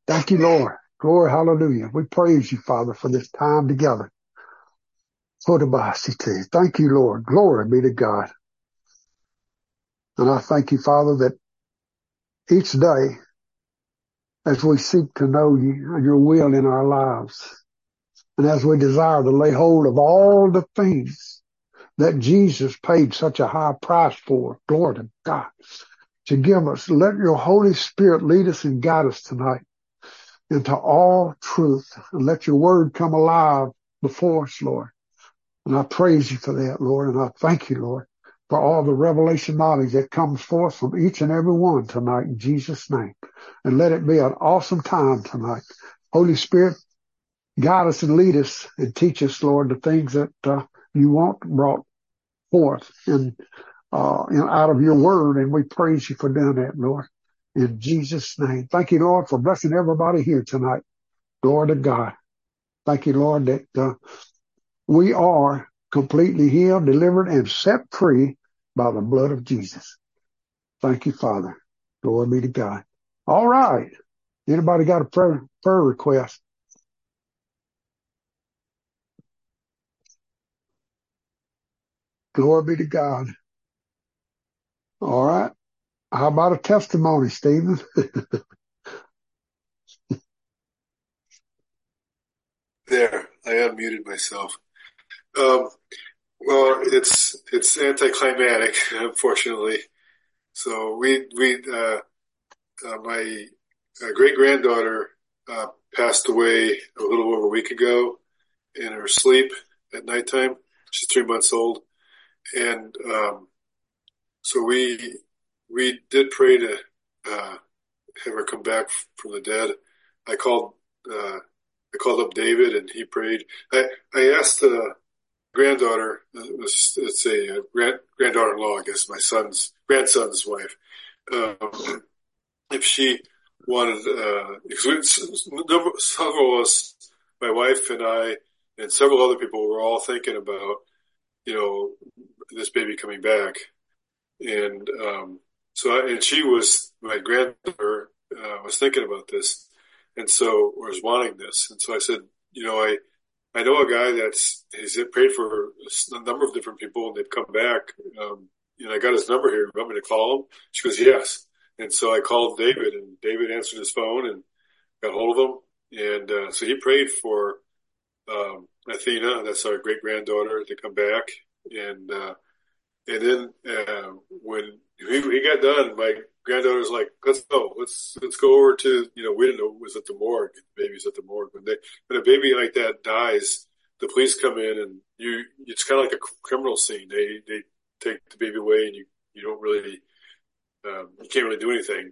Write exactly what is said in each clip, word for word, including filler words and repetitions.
Thank you, Lord. Glory, hallelujah. We praise you, Father, for this time together. Thank you, Lord. Glory be to God. And I thank you, Father, that each day as we seek to know you and your will in our lives, and as we desire to lay hold of all the things that Jesus paid such a high price for, glory to God, to give us, let your Holy Spirit lead us and guide us tonight into all truth, and let your word come alive before us, Lord. And I praise you for that, Lord, and I thank you, Lord, for all the revelation knowledge that comes forth from each and every one tonight in Jesus' name. And let it be an awesome time tonight. Holy Spirit, guide us and lead us and teach us, Lord, the things that uh, you want brought forth in, uh, in out of your word, and we praise you for doing that, Lord. In Jesus' name. Thank you, Lord, for blessing everybody here tonight. Glory to God. Thank you, Lord, that uh, we are completely healed, delivered, and set free by the blood of Jesus. Thank you, Father. Glory be to God. All right. Anybody got a prayer, prayer request? Glory be to God. All right. How about a testimony, Stephen? There, I unmuted myself. Um, well, it's it's anticlimactic, unfortunately. So we we uh, uh, my uh, great granddaughter uh, passed away a little over a week ago in her sleep at nighttime. She's three months old, and um, so we we did pray to uh, have her come back from the dead. I called. Uh, I called up David and he prayed. I, I asked the granddaughter, it was, it's a grand, granddaughter-in-law, I guess, my son's, grandson's wife, um, if she wanted, uh, several of us, my wife and I, and several other people were all thinking about, you know, this baby coming back. And, um, so, I, and she was, my granddaughter, uh, was thinking about this. And so, or was wanting this. And so I said, you know, I, I know a guy that's, he's prayed for a number of different people and they've come back. Um, and I got his number here. You want me to call him? She goes, yes. And so I called David and David answered his phone and got hold of him. And, uh, so he prayed for, um, Athena, that's our great granddaughter, to come back. And, uh, and then, uh, when he, he got done, my granddaughter's like, let's go, let's, let's go over to, you know, we didn't know it was at the morgue. The baby's at the morgue. When they, when a baby like that dies, the police come in and you, it's kind of like a criminal scene. They, they take the baby away and you, you don't really, um, you can't really do anything.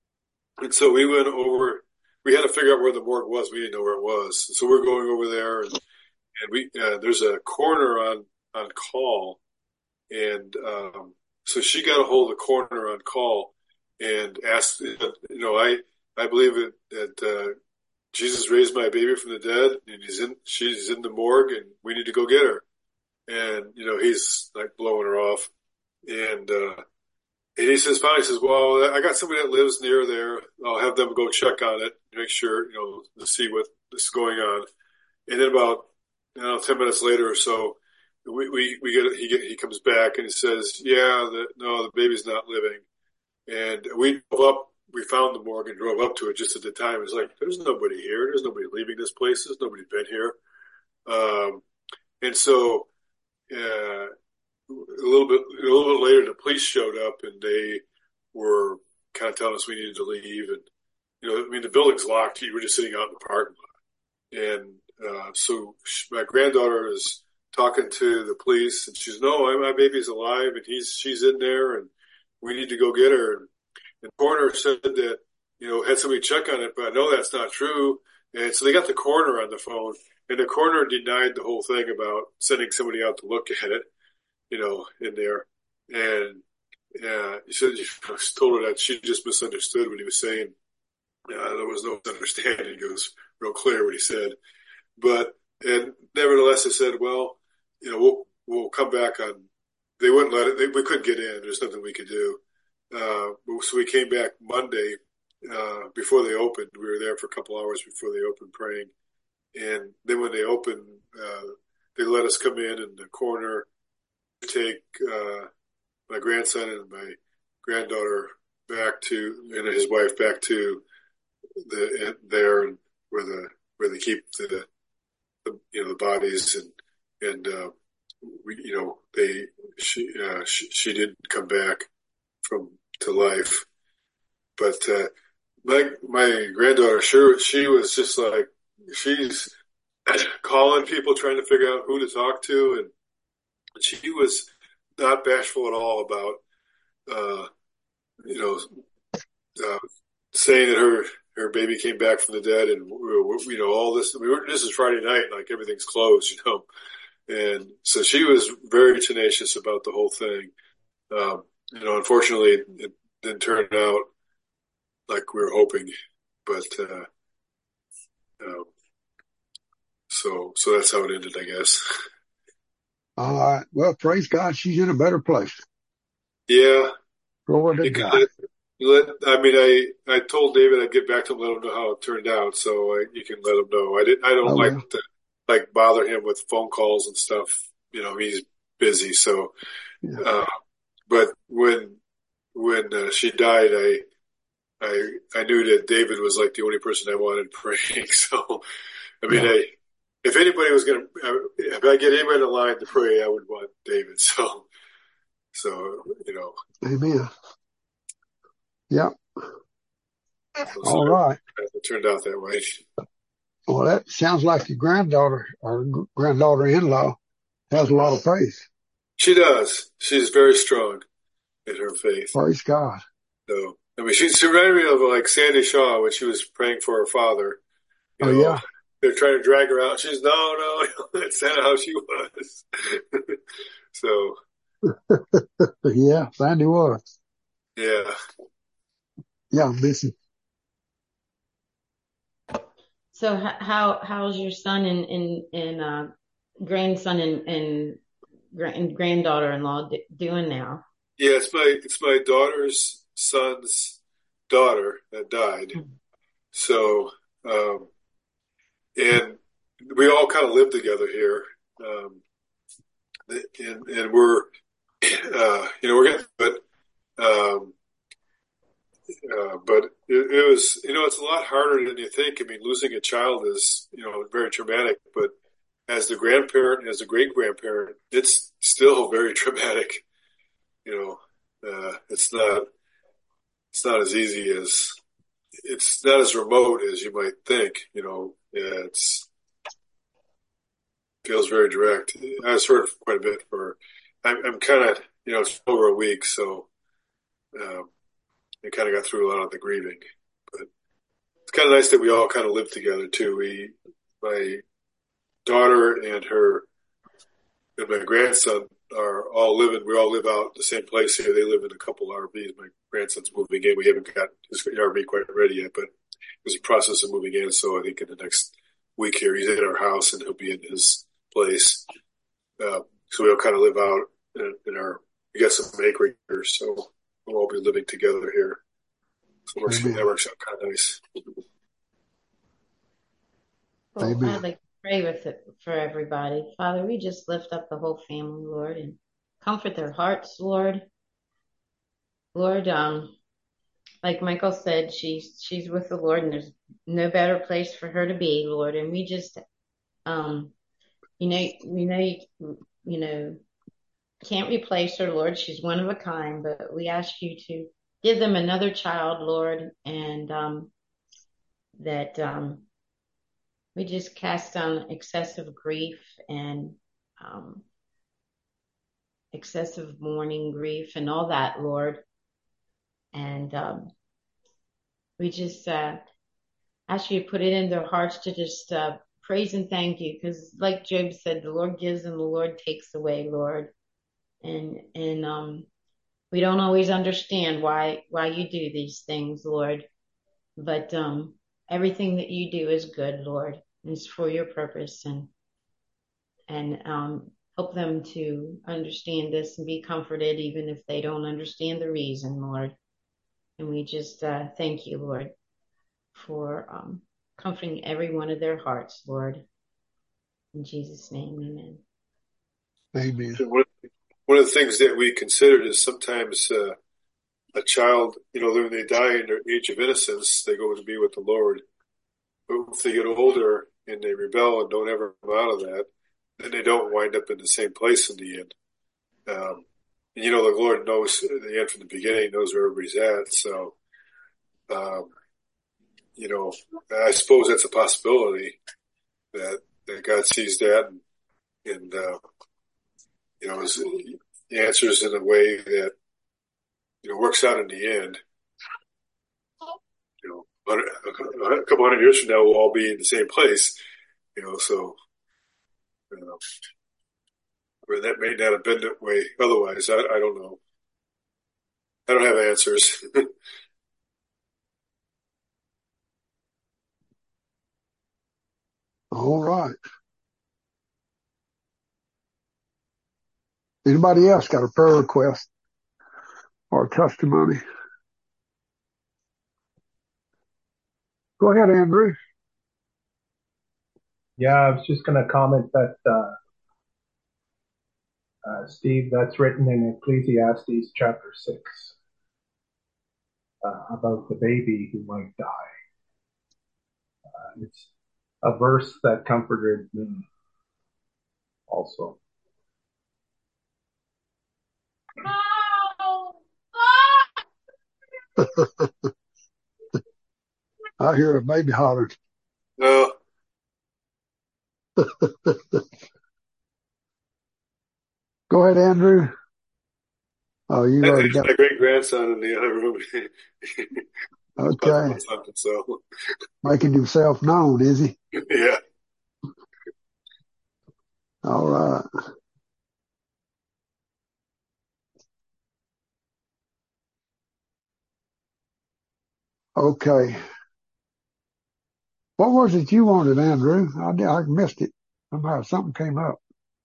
And so we went over, we had to figure out where the morgue was. We didn't know where it was. So we're going over there and, and we, uh, there's a coroner on, on call. And, um, so she got a hold of the coroner on call and asked, you know, I, I believe it, that, uh, Jesus raised my baby from the dead and he's in, she's in the morgue and we need to go get her. And, you know, he's like blowing her off. And, uh, and he says, finally, he says, well, I got somebody that lives near there. I'll have them go check on it, make sure, you know, to see what is going on. And then about, you know, ten minutes later or so, we, we, we get, he get, he comes back and he says, yeah, the, no, the baby's not living. And we drove up, we found the morgue and drove up to it just at the time. It was like, there's nobody here. There's nobody leaving this place. There's nobody been here. Um, and so, uh, a little bit, a little bit later, the police showed up and they were kind of telling us we needed to leave. And, you know, I mean, the building's locked. We were just sitting out in the parking lot. And, uh, so my granddaughter is talking to the police and she's, no, my baby's alive and he's, she's in there and we need to go get her. And the coroner said that, you know, had somebody check on it, but I know that's not true. And so they got the coroner on the phone and the coroner denied the whole thing about sending somebody out to look at it, you know, in there. And, uh, he said, he told her that she just misunderstood what he was saying. Uh, there was no misunderstanding. It was real clear what he said. But, and nevertheless, they said, well, you know, we'll, we'll come back on, they wouldn't let it, they, we couldn't get in. There's nothing we could do. Uh, so we came back Monday uh, before they opened. We were there for a couple hours before they opened praying. And then when they opened, uh, they let us come in in the corner, take uh, my grandson and my granddaughter back to, and his wife back to the there where the where they keep the, the you know the bodies, and and uh, we, you know they she, uh, she she didn't come back from to life, but uh, my my granddaughter sure she was just like she's calling people trying to figure out who to talk to, and she was not bashful at all about uh, you know uh, saying that her her baby came back from the dead, and you know all this. We were, this is Friday night, like everything's closed, you know, and so she was very tenacious about the whole thing. Um, you know, unfortunately, it didn't turn out like we were hoping, but uh, uh, so so that's how it ended, I guess. All right. Well, praise God, she's in a better place. Yeah, Glory to you can God. let, let. I mean, I I told David I'd get back to him, let him know how it turned out, so I, you can let him know. I did. I I don't like will. to like bother him with phone calls and stuff. You know, he's busy. So, Yeah. uh, but when when uh, she died, I I I knew that David was like the only person I wanted praying. So, I mean, Yeah. I if anybody was gonna, if I get anybody in line to pray, I would want David. So, so you know. Amen. Yeah. So, so All right. it turned out that way. Well, that sounds like your granddaughter or granddaughter-in-law has a lot of faith. She does. She's very strong in her faith. Praise God. So, I mean, she, she reminded me of like Sandy Shaw when she was praying for her father. You Oh, know, yeah. they're trying to drag her out. She's, no, no, that's not how she was. So, Yeah, Sandy was. yeah. Yeah, listen. So h- how how's your son and and, and uh, grandson and and, gra- and granddaughter-in-law d- doing now? Yeah, it's my, it's my daughter's son's daughter that died. So, um, and we all kind of live together here. Um, and, and we're, uh, you know, we're getting, but, um, uh, but it, it was, you know, it's a lot harder than you think. I mean, losing a child is, you know, very traumatic, but as the grandparent, as a great grandparent, it's still very traumatic. You know, uh, it's not, it's not as easy as, it's not as remote as you might think, you know, yeah, it's, feels very direct. I was hurt quite a bit for, I'm, I'm kind of, you know, it's over a week, so, um, I kind of got through a lot of the grieving, but it's kind of nice that we all kind of live together too. We, my daughter and her and my grandson are all living, we all live out the same place here. They live in a couple R Vs. My grandson's moving in. We haven't got his R V quite ready yet, but there's a process of moving in. So I think in the next week here, he's in our house and he'll be in his place. Uh, so we all kind of live out in, in our, we got some acreage here, so we'll all be living together here. So it works, that works out kind of nice. Well, Amen. I'd like to pray with it for everybody. Father, we just lift up the whole family, Lord, and comfort their hearts, Lord. Lord, um, like Michael said, she's she's with the Lord, and there's no better place for her to be, Lord. And we just, um, you know, we know you, you know, can't replace her, Lord. She's one of a kind, but we ask you to give them another child, Lord, and um, that um, we just cast down excessive grief and um, excessive mourning, grief, and all that, Lord. And um, we just uh, ask you to put it in their hearts to just uh, praise and thank you, because like Job said, the Lord gives and the Lord takes away, Lord. And and um, we don't always understand why why you do these things, Lord. But um, everything that you do is good, Lord. And it's for your purpose, and and um, help them to understand this and be comforted, even if they don't understand the reason, Lord. And we just uh, thank you, Lord. for um, comforting every one of their hearts, Lord. In Jesus' name, amen. Amen. One, one of the things that we considered is sometimes uh, a child, you know, when they die in their age of innocence, they go to be with the Lord. But if they get older and they rebel and don't ever come out of that, then they don't wind up in the same place in the end. Um, and, you know, the Lord knows the end from the beginning, knows where everybody's at. So, um, you know, I suppose that's a possibility that, that God sees that and, and uh, you know, his, he answers in a way that, you know, works out in the end. You know, a couple hundred years from now, we'll all be in the same place, you know, so, you know, but that may not have been that way otherwise. I, I don't know. I don't have answers. All right. Anybody else got a prayer request or a testimony? Go ahead, Andrew. Yeah, I was just going to comment that, uh, uh, Steve, that's written in Ecclesiastes chapter six, uh, about the baby who might die. Uh, it's a verse that comforted me also. I hear a baby hollering. No. Go ahead, Andrew. Oh, you already That's got my great grandson in the other room. okay. Something, so. Making himself known, is he? Yeah. All right. Okay. What was it you wanted, Andrew? I, I missed it. Somehow something came up.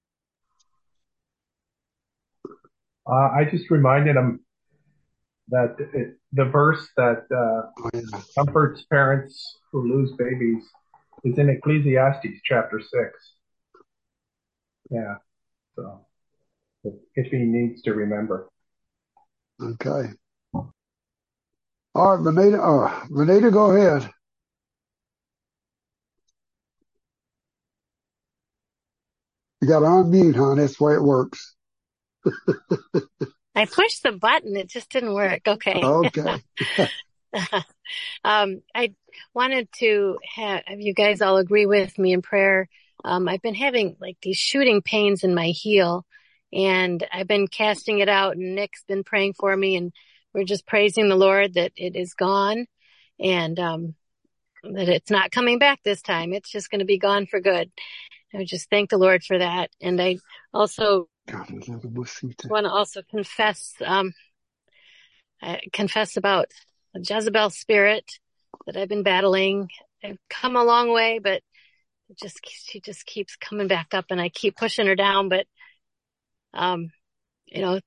Uh, I just reminded him that it, the verse that uh, Oh, yeah. comforts parents who lose babies is in Ecclesiastes chapter six. Yeah, so if, if he needs to remember. Okay. All right, Renita. Uh, Renita, go ahead. You got to unmute, hon. That's the way it works. I pushed the button. It just didn't work. Okay. Okay. um, I wanted to have, have you guys all agree with me in prayer. Um, I've been having like these shooting pains in my heel, and I've been casting it out, and Nick's been praying for me, and we're just praising the Lord that it is gone, and um, that it's not coming back this time. It's just going to be gone for good. I would just thank the Lord for that. And I also want to also confess, um, I confess about the Jezebel spirit that I've been battling. I've come a long way, but it just, she just keeps coming back up, and I keep pushing her down. But, um, you know,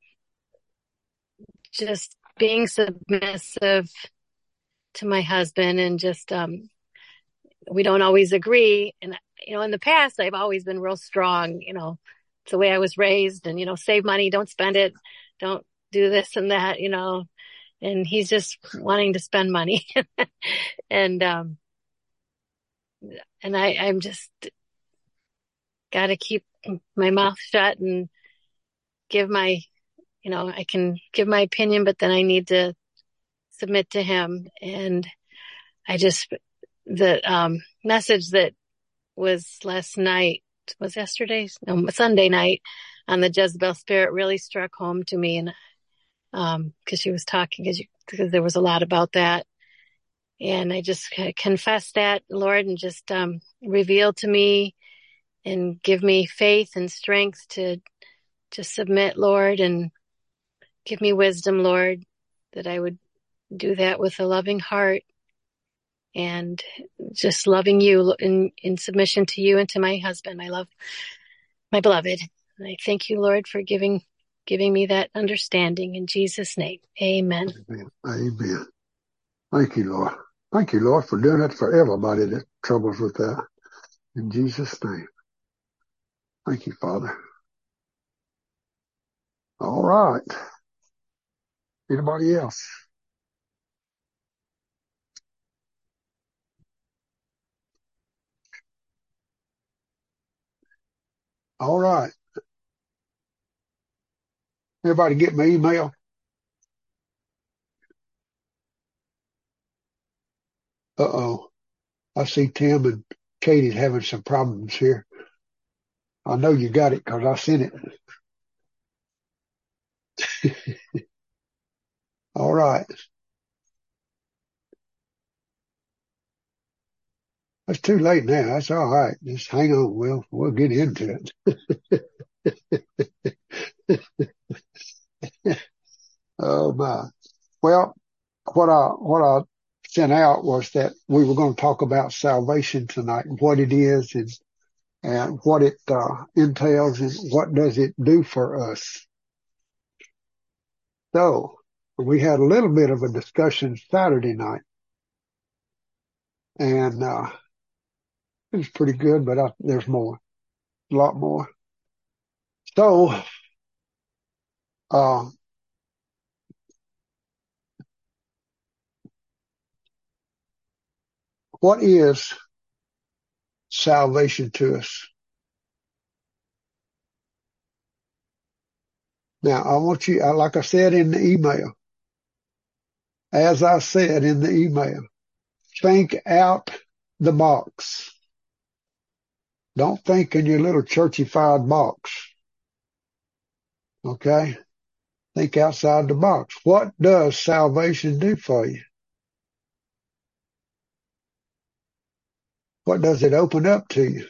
just being submissive to my husband, and just, um, we don't always agree. And, you know, in the past, I've always been real strong. You know, it's the way I was raised, and, you know, save money, don't spend it, don't do this and that, you know, and he's just wanting to spend money. and, um, and I, I'm just got to keep my mouth shut and give my, you know, I can give my opinion, but then I need to submit to him. And I just, the, um, message that was last night, was yesterday's, no, Sunday night, on the Jezebel spirit really struck home to me. And, um, cause she was talking, cause, you, cause there was a lot about that. And I just confess that, Lord, and just, um, reveal to me and give me faith and strength to, to submit, Lord, and give me wisdom, Lord, that I would do that with a loving heart, and just loving you in, in submission to you and to my husband, my love, my beloved. And I thank you, Lord, for giving, giving me that understanding in Jesus' name. Amen. Amen. Amen. Thank you, Lord. Thank you, Lord, for doing it for everybody that troubles with that. In Jesus' name. Thank you, Father. All right. Anybody else? All right. Everybody get my email? Uh-oh. I see Tim and Katie's having some problems here. I know you got it because I sent it. All right. It's too late now. That's all right. Just hang on. We'll, we'll get into it. Oh, my. Well, what I, what I sent out was that we were going to talk about salvation tonight and what it is and, and what it uh, entails and what does it do for us. So we had a little bit of a discussion Saturday night, and uh, it was pretty good, but I, there's more, a lot more. So, uh, what is salvation to us? Now, I want you, like I said in the email, as I said in the email, think out the box. Don't think in your little churchified box. Okay? Think outside the box. What does salvation do for you? What does it open up to you?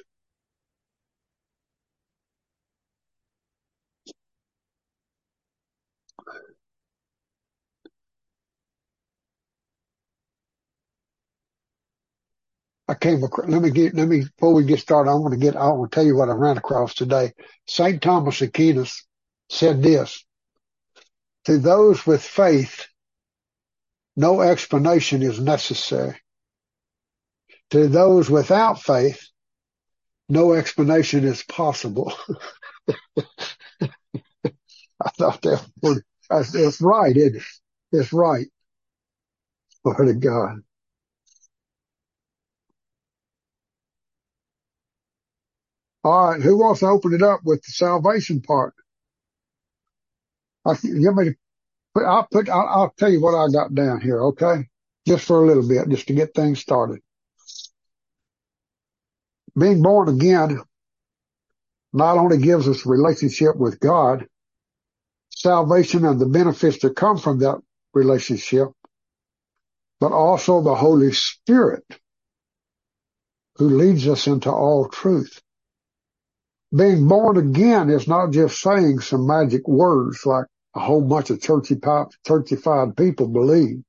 I came across, let me get, let me, before we get started, I want to get, I want to tell you what I ran across today. Saint Thomas Aquinas said this: to those with faith, no explanation is necessary. To those without faith, no explanation is possible. I thought that was, that's right, isn't it? It's right. Glory to God. All right, who wants to open it up with the salvation part? I, you want me to put, I'll put, I'll, I'll tell you what I got down here, okay? Just for a little bit, just to get things started. Being born again not only gives us a relationship with God, salvation and the benefits that come from that relationship, but also the Holy Spirit who leads us into all truth. Being born again is not just saying some magic words like a whole bunch of churchified people believe.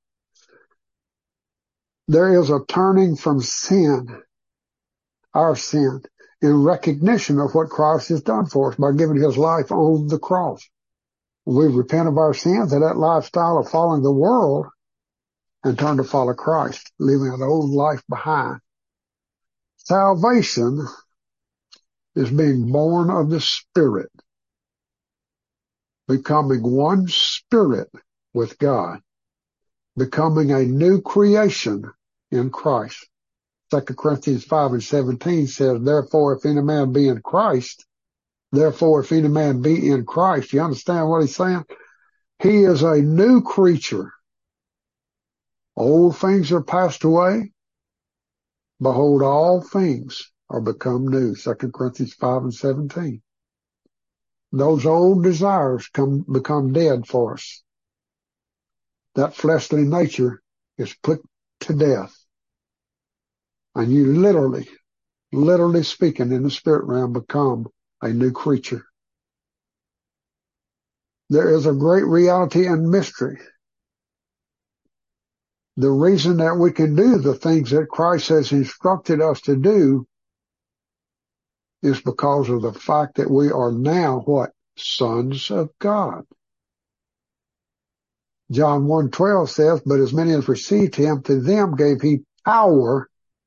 There is a turning from sin, our sin, in recognition of what Christ has done for us by giving his life on the cross. We repent of our sins and that lifestyle of following the world and turn to follow Christ, leaving an old life behind. Salvation is being born of the Spirit, becoming one spirit with God, becoming a new creation in Christ. Second Corinthians five and seventeen says, therefore, if any man be in Christ, therefore, if any man be in Christ, you understand what he's saying? He is a new creature. Old things are passed away. Behold, all things are become new. Second Corinthians five and seventeen. Those old desires come become dead for us. That fleshly nature is put to death. And you literally, literally speaking in the spirit realm, become a new creature. There is a great reality and mystery. The reason that we can do the things that Christ has instructed us to do is because of the fact that we are now what? Sons of God. John one twelve says, but as many as received him, to them gave he power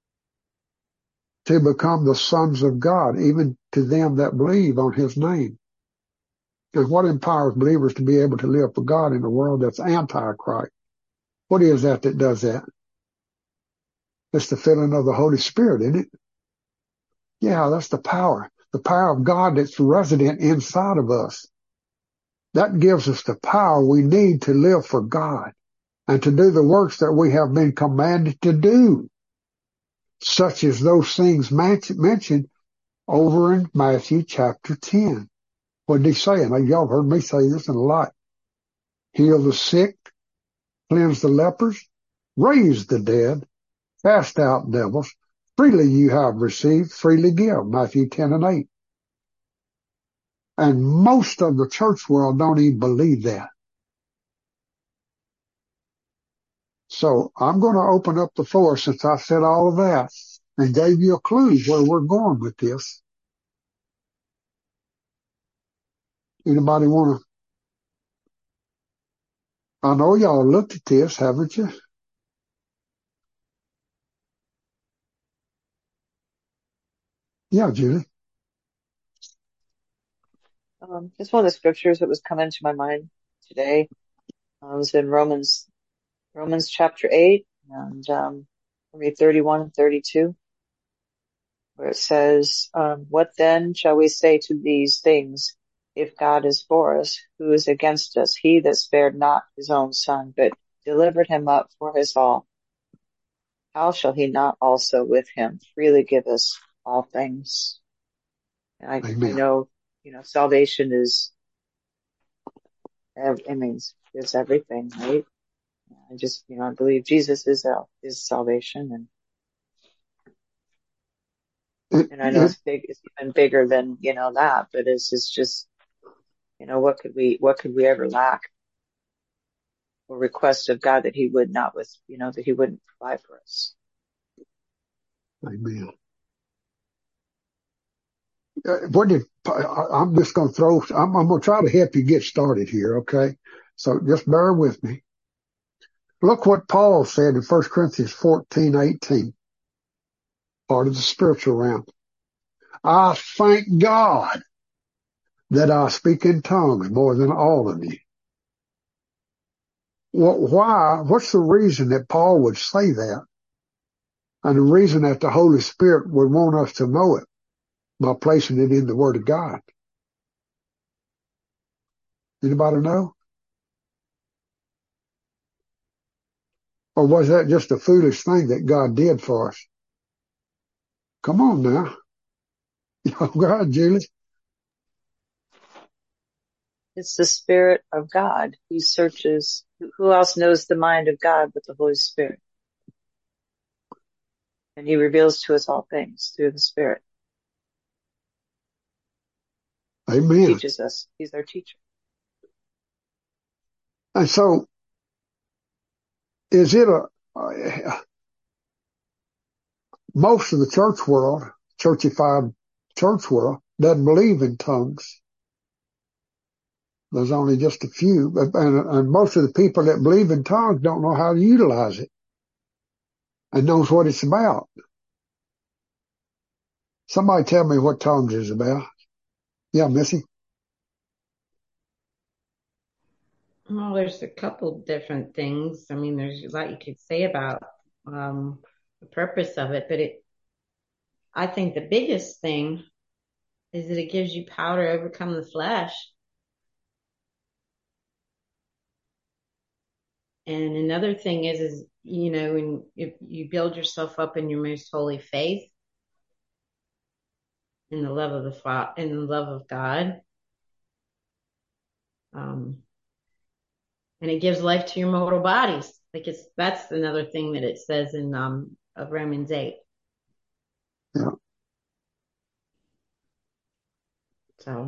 to become the sons of God, even to them that believe on his name. And what empowers believers to be able to live for God in a world that's anti-Christ? What is that that does that? It's the filling of the Holy Spirit, isn't it? Yeah, that's the power. The power of God that's resident inside of us. That gives us the power we need to live for God and to do the works that we have been commanded to do, such as those things mentioned over in Matthew chapter ten. What did he say? And y'all heard me say this a lot. Heal the sick, cleanse the lepers, raise the dead, cast out devils. Freely you have received, freely give. Matthew ten and eight. And most of the church world don't even believe that. So I'm going to open up the floor since I said all of that and gave you a clue where we're going with this. Anybody want to? I know y'all looked at this, haven't you? Yeah, Julie. Um, just one of the scriptures that was coming to my mind today uh, was in Romans, Romans chapter eight, and um, read thirty-one and thirty-two, where it says, um, "What then shall we say to these things? If God is for us, who is against us? He that spared not his own son, but delivered him up for us all, how shall he not also with him freely give us all things?" And I, I know, you know, salvation is, it means it's everything, right? I just, you know, I believe Jesus is uh, is salvation, and and I know it's big, it's even bigger than, you know, that, but it's, it's just, you know, what could we, what could we ever lack or request of God that he would not with, you know, that he wouldn't provide for us? Amen. Uh, what did, I'm just going to throw, I'm, I'm going to try to help you get started here, okay? So just bear with me. Look what Paul said in First Corinthians fourteen eighteen, part of the spiritual realm. I thank God that I speak in tongues more than all of you. Well, why? What's the reason that Paul would say that? And the reason that the Holy Spirit would want us to know it by placing it in the Word of God. Anybody know? Or was that just a foolish thing that God did for us? Come on now. Oh, God, Julie. It's the Spirit of God. He searches. Who else knows the mind of God but the Holy Spirit? And he reveals to us all things through the Spirit. Amen. He teaches us. He's our teacher. And so, is it a, uh, most of the church world, churchified church world, doesn't believe in tongues. There's only just a few, but, and, and most of the people that believe in tongues don't know how to utilize it and knows what it's about. Somebody tell me what tongues is about. Yeah, Missy? Well, there's a couple different things. I mean, there's a lot you could say about um, the purpose of it, but it, I think the biggest thing is that it gives you power to overcome the flesh. And another thing is, is, you know, when if you build yourself up in your most holy faith, in the love of the Father, in the love of God, um, and it gives life to your mortal bodies. Like it's, that's another thing that it says in, um, of Romans eight. Yeah. So.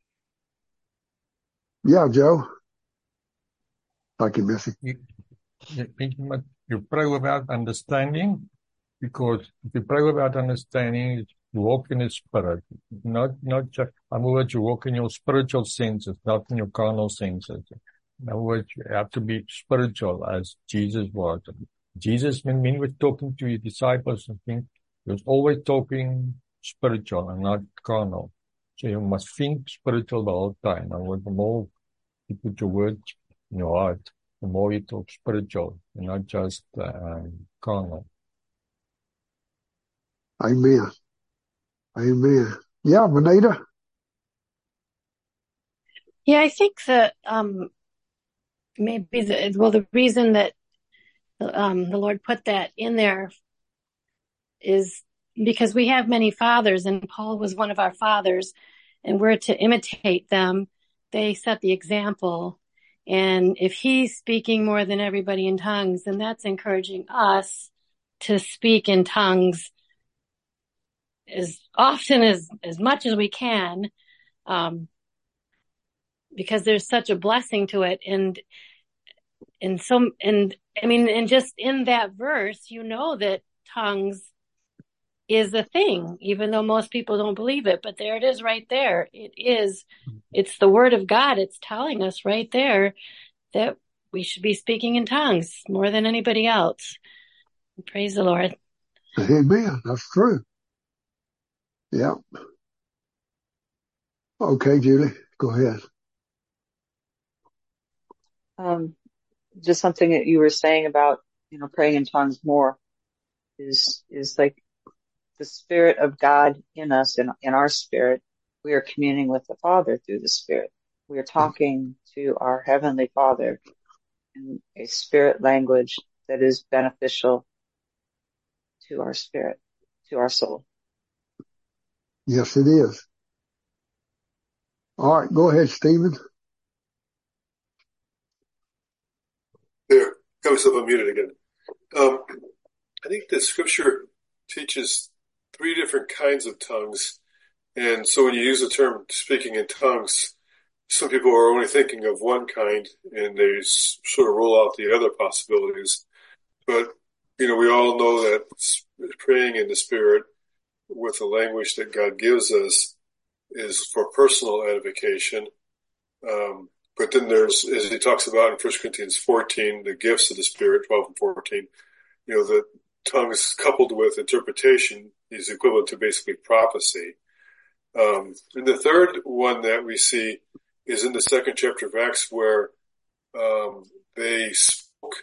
Yeah, Joe. Thank you, Missy. You, you, you pray without understanding, because if you pray without understanding, you walk in the spirit. Not, not just, in other words, you walk in your spiritual senses, not in your carnal senses. In other words, you have to be spiritual as Jesus was. Jesus, when he was talking to his disciples, I think he was always talking spiritual and not carnal. So you must think spiritual the whole time. And the more you put your words in your heart, the more you talk spiritual and not just uh, carnal. Amen. Amen. Yeah, Vanita. Yeah, I think that um, maybe the, well, the reason that um, the Lord put that in there is because we have many fathers, and Paul was one of our fathers, and we're to imitate them. They set the example. And if he's speaking more than everybody in tongues, then that's encouraging us to speak in tongues as often as, as much as we can, um, because there's such a blessing to it. And, and so, and I mean, and just in that verse, you know that tongues is a thing, even though most people don't believe it, but there it is right there. It is, it's the word of God. It's telling us right there that we should be speaking in tongues more than anybody else. Praise the Lord. Amen. That's true. Yeah. Okay, Julie, go ahead. Um, just something that you were saying about, you know, praying in tongues more is, is like the Spirit of God in us, in, in our spirit. We are communing with the Father through the Spirit. We are talking to our Heavenly Father in a spirit language that is beneficial to our spirit, to our soul. Yes, it is. All right, go ahead, Stephen. There, got myself unmuted again. Um, I think the scripture teaches three different kinds of tongues. And so when you use the term speaking in tongues, some people are only thinking of one kind and they s- sort of rule out the other possibilities. But, you know, we all know that praying in the Spirit with the language that God gives us is for personal edification. Um, but then there's, as he talks about in First Corinthians fourteen, the gifts of the Spirit, twelve and fourteen, you know, the tongues coupled with interpretation is equivalent to basically prophecy. Um, and the third one that we see is in the second chapter of Acts, where um, they spoke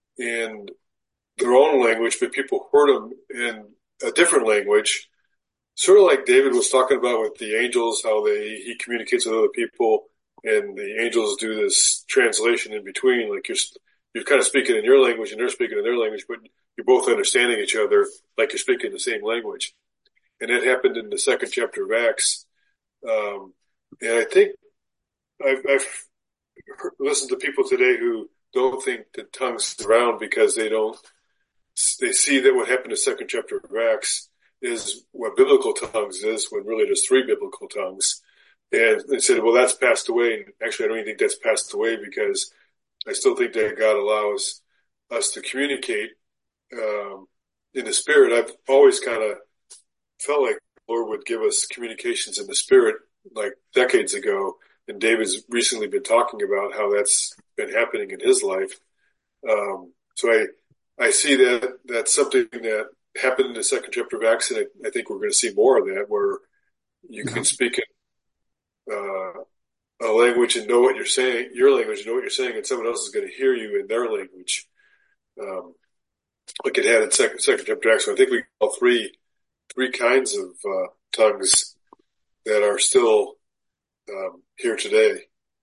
in their own language, but people heard them in a different language, sort of like David was talking about with the angels, how they he communicates with other people, and the angels do this translation in between, like you're you're kind of speaking in your language and they're speaking in their language, but you're both understanding each other like you're speaking the same language. And that happened in the second chapter of Acts. Um, and I think I've, I've listened to people today who don't think that tongues is around because they don't, they see that what happened in the second chapter of Acts is what biblical tongues is, when really there's three biblical tongues. And they said, well, that's passed away. And actually, I don't even think that's passed away, because I still think that God allows us to communicate um, in the Spirit. I've always kind of felt like the Lord would give us communications in the Spirit like decades ago. And David's recently been talking about how that's been happening in his life. Um, so I, I see that that's something that happened in the second chapter of Acts, and I, I think we're going to see more of that, where you can speak in uh, a language and know what you're saying, your language, and know what you're saying, and someone else is going to hear you in their language. Um, like it had in second, second chapter of Acts. So I think we call three, three kinds of uh, tongues that are still um, here today.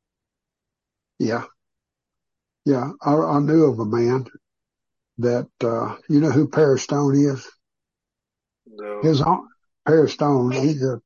Yeah. Yeah. I, I knew of a man that, uh, you know who Perry Stone is? No. His own, Perry Stone, he's a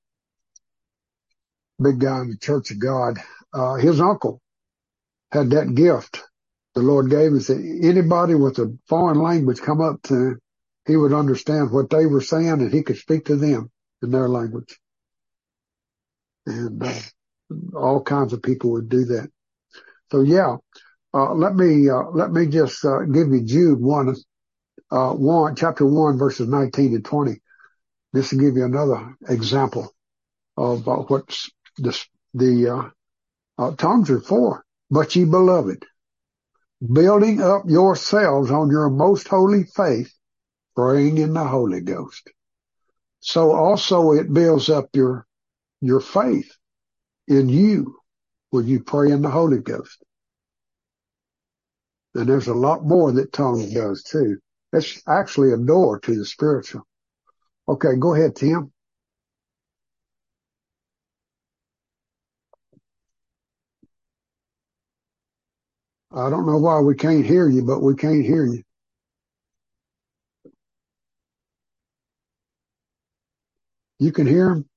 big guy in the Church of God. Uh, his uncle had that gift the Lord gave us. Anybody with a foreign language come up to him, he would understand what they were saying, and he could speak to them in their language. And uh, all kinds of people would do that. So yeah, uh, let me uh, let me just uh, give you Jude one, uh, one chapter one verses nineteen and twenty. This will give you another example of uh, what the the uh, uh, tongues are for. But ye beloved, building up yourselves on your most holy faith, praying in the Holy Ghost. So also it builds up your, your faith in you when you pray in the Holy Ghost. And there's a lot more that tongues does too. It's actually a door to the spiritual. Okay, go ahead, Tim. I don't know why we can't hear you, but we can't hear you. You can hear him?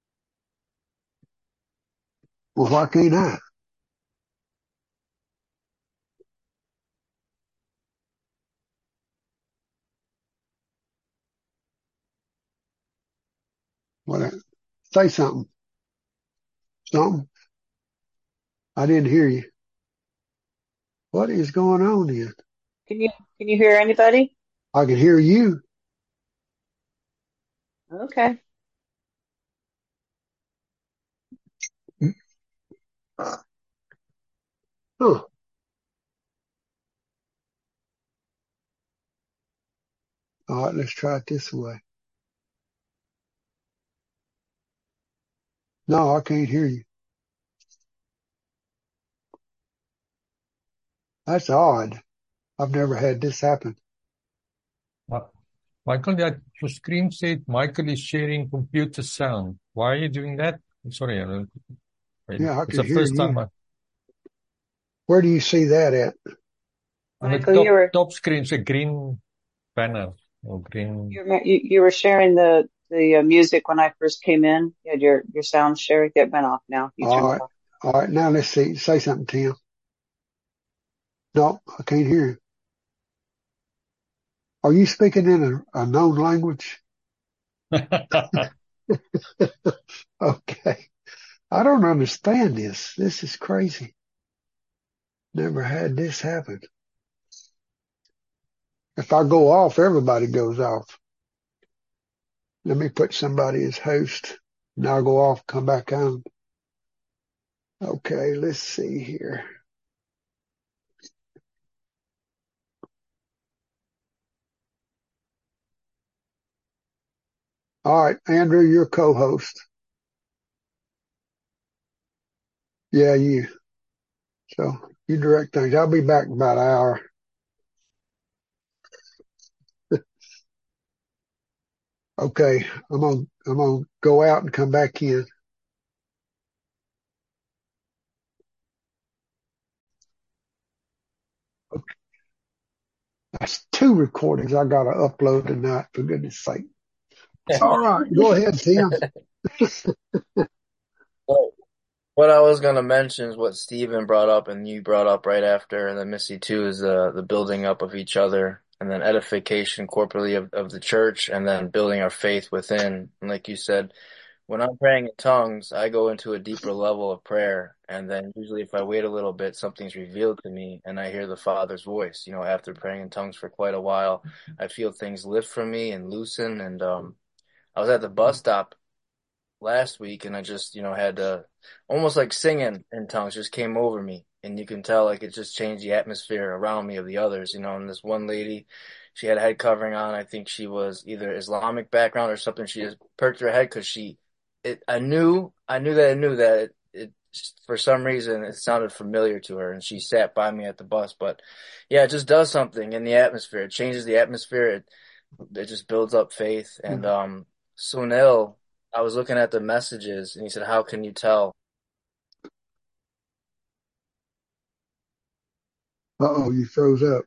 Well, why can't I? What? Say something. Something. I didn't hear you. What is going on here? Can you can you hear anybody? I can hear you. Okay. Huh. All right, let's try it this way. No, I can't hear you. That's odd. I've never had this happen. Uh, Michael, that your screen said Michael is sharing computer sound. Why are you doing that? I'm sorry. I wait, Yeah, I it's can the hear first you. time I, Where do you see that at? on the Michael, you top, were top screen, it's a green banner or green. you were you, you were sharing the the uh, music when I first came in. You had your your sound share. It went off now. You All turned it right. off. All right. Now let's see. Say something, Tim. No, I can't hear you. Are you speaking in a, a known language? Okay. I don't understand this. This is crazy. Never had this happen. If I go off, everybody goes off. Let me put somebody as host. Now I'll go off, come back on. Okay, let's see here. All right, Andrew, you're co-host. Yeah, you. So you direct things. I'll be back in about an hour. Okay, I'm gonna I'm gonna go out and come back in. Okay. That's two recordings I gotta upload tonight, for goodness sake. All right, go ahead, Tim. Well, what I was gonna mention is what Stephen brought up and you brought up right after, and then Missy too, is the the building up of each other, and then edification corporately of, of the church, and then building our faith within. And like you said, when I'm praying in tongues, I go into a deeper level of prayer, and then usually if I wait a little bit, something's revealed to me, and I hear the Father's voice. You know, after praying in tongues for quite a while, I feel things lift from me and loosen. And um, I was at the bus stop last week and I just, you know, had to almost like singing in tongues just came over me. And you can tell like it just changed the atmosphere around me of the others, you know, and this one lady, she had a head covering on. I think she was either Islamic background or something. She just perked her head because she, it, I knew, I knew that I knew that it, it, for some reason it sounded familiar to her and she sat by me at the bus. But yeah, it just does something in the atmosphere. It changes the atmosphere. It, it just builds up faith. And, um, Sunil, I was looking at the messages and he said, how can you tell? Uh-oh, you froze up.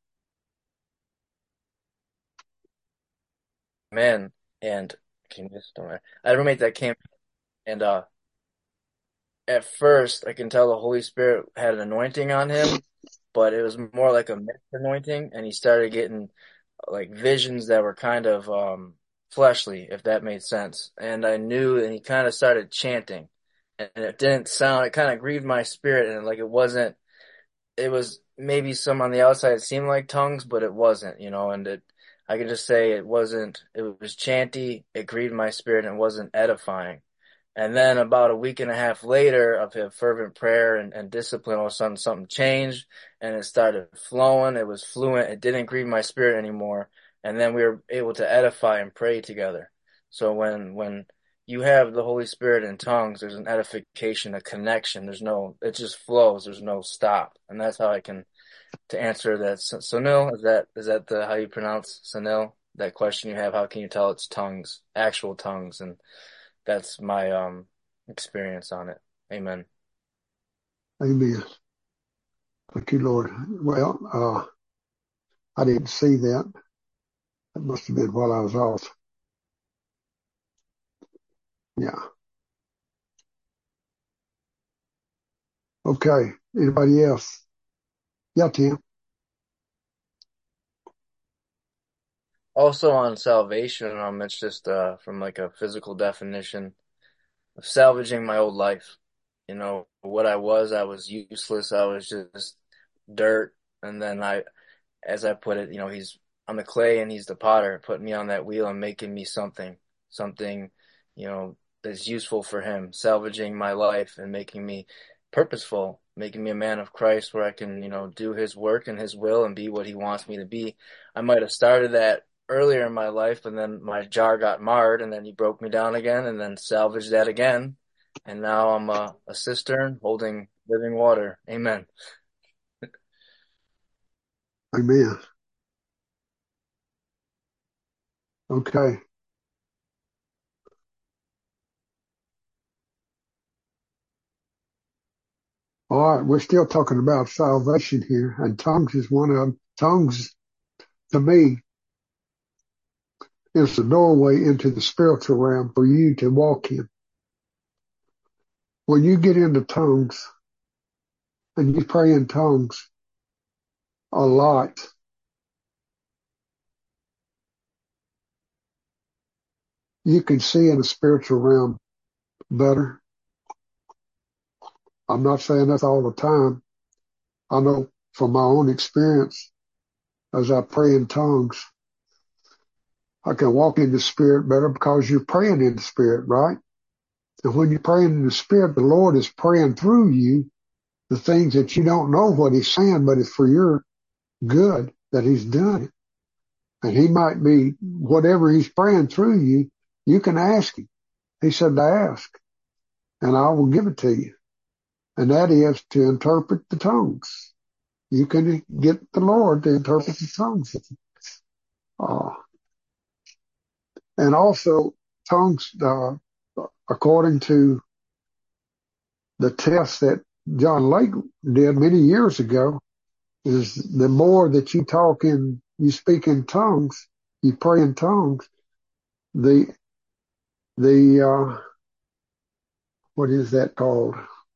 Man, and can you just don't I had a roommate that came and uh at first I can tell the Holy Spirit had an anointing on him, but it was more like a mixed anointing and he started getting like visions that were kind of um fleshly, if that made sense. And I knew and he kind of started chanting and it didn't sound it kind of grieved my spirit and like it wasn't it was maybe some on the outside it seemed like tongues, but it wasn't, you know, and it I can just say it wasn't it was chanty, it grieved my spirit and it wasn't edifying. And then about a week and a half later of his fervent prayer and, and discipline, all of a sudden something changed and it started flowing. It was fluent. It didn't grieve my spirit anymore. And then we were able to edify and pray together. So when, when you have the Holy Spirit in tongues, there's an edification, a connection. There's no, it just flows. There's no stop. And that's how I can, to answer that. Sunil, is that, is that the, how you pronounce Sunil? That question you have, how can you tell it's tongues, actual tongues? And that's my um experience on it. Amen. Amen. Thank you, Lord. Well, uh, I didn't see that. That must have been while I was off. Yeah. Okay. Anybody else? Yeah, Tim. Also on salvation, um, it's just uh from like a physical definition of salvaging my old life. You know, what I was, I was useless. I was just dirt. And then I, as I put it, you know, he's, I'm the clay and he's the potter, putting me on that wheel and making me something, something, you know, that's useful for him, salvaging my life and making me purposeful, making me a man of Christ where I can, you know, do his work and his will and be what he wants me to be. I might have started that earlier in my life, and then my jar got marred, and then he broke me down again, and then salvaged that again. And now I'm a, a cistern holding living water. Amen. Amen. Okay. All right. We're still talking about salvation here, and tongues is one of them. Tongues, to me, is the doorway into the spiritual realm for you to walk in. When you get into tongues and you pray in tongues a lot, you can see in the spiritual realm better. I'm not saying that's all the time. I know from my own experience, as I pray in tongues, I can walk in the spirit better because you're praying in the spirit, right? And when you're praying in the spirit, the Lord is praying through you the things that you don't know what he's saying, but it's for your good that he's done it. And he might be, whatever he's praying through you, you can ask him. He said to ask, and I will give it to you. And that is to interpret the tongues. You can get the Lord to interpret the tongues. Uh, and also, tongues, uh, according to the test that John Lake did many years ago, is the more that you talk in, you speak in tongues, you pray in tongues, the, the, uh, what is that called?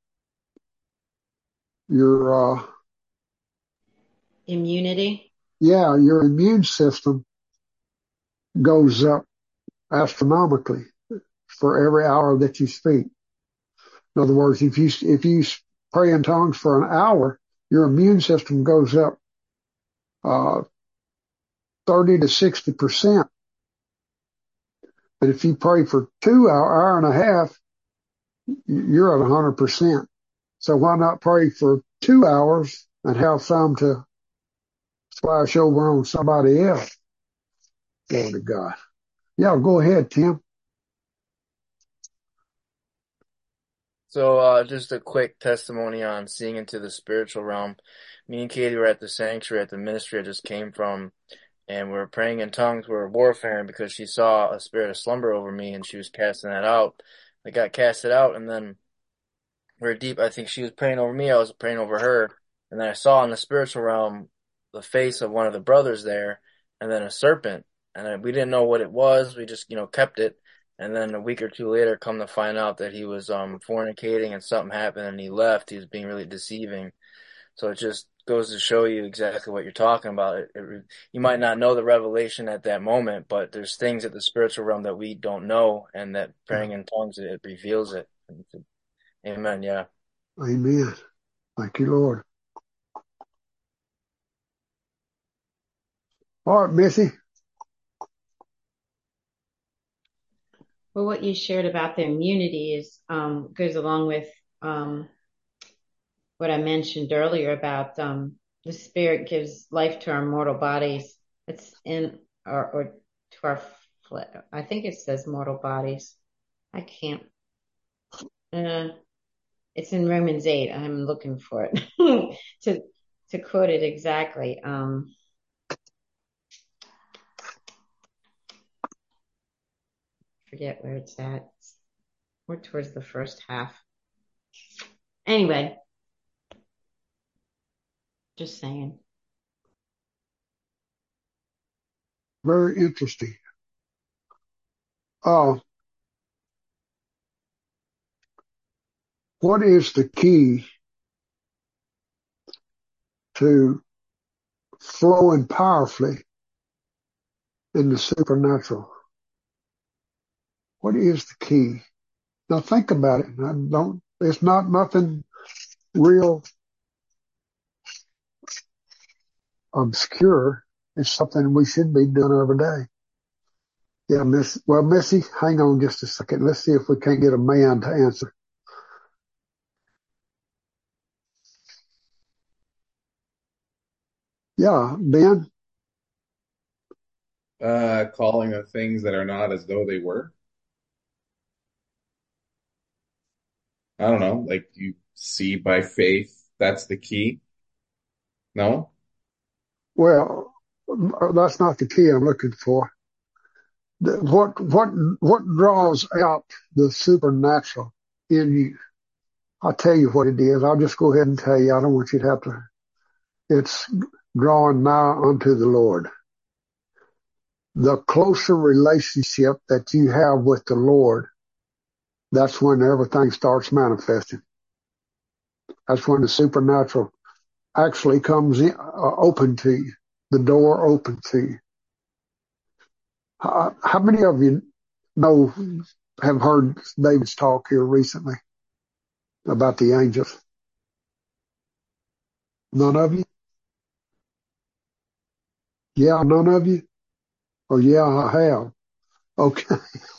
Your, uh, Immunity. yeah, your immune system goes up astronomically for every hour that you speak. In other words, if you, if you pray in tongues for an hour, your immune system goes up, uh, thirty to sixty percent. But if you pray for two hour, hour and a half, you're at one hundred percent. So why not pray for two hours and have some to splash over on somebody else? Glory to God. Yeah, go ahead, Tim. So uh, just a quick testimony on seeing into the spiritual realm. Me and Katie were at the sanctuary at the ministry I just came from, and we were praying in tongues. We were warfaring because she saw a spirit of slumber over me, and she was casting that out. I got casted out, and then we were deep. I think she was praying over me. I was praying over her, and then I saw in the spiritual realm the face of one of the brothers there, and then a serpent. And then we didn't know what it was. We just, you know, kept it. And then a week or two later, come to find out that he was um fornicating and something happened and he left. He was being really deceiving. So it just goes to show you exactly what you're talking about. It, it, you might not know the revelation at that moment, but there's things at the spiritual realm that we don't know, and that praying in tongues, it, it reveals it. Amen. Yeah. Amen. Thank you, Lord. All right, Missy. Well, what you shared about the immunity is um, goes along with um, what I mentioned earlier about um, the spirit gives life to our mortal bodies. It's in our or to our flesh. I think it says mortal bodies. I can't. Uh, it's in Romans eight. I'm looking for it to to quote it exactly. Um, forget where it's at. We're towards the first half. Anyway, just saying. Very interesting. Uh, what is the key to flowing powerfully in the supernatural? What is the key? Now think about it. I don't, it's not nothing real obscure. It's something we should be doing every day. Yeah, Miss, well, Missy, hang on just a second. Let's see if we can't get a man to answer. Yeah, Ben? Uh, calling of things that are not as though they were. I don't know, like you see by faith, that's the key. No? Well, that's not the key I'm looking for. What, what, what draws out the supernatural in you? I'll tell you what it is. I'll just go ahead and tell you. I don't want you to have to. It's drawing nigh unto the Lord. The closer relationship that you have with the Lord, that's when everything starts manifesting. That's when the supernatural actually comes in, uh, open to you. The door open to you. Uh, how many of you know, have heard David's talk here recently about the angels? None of you? Yeah, none of you? Oh, yeah, I have. Okay.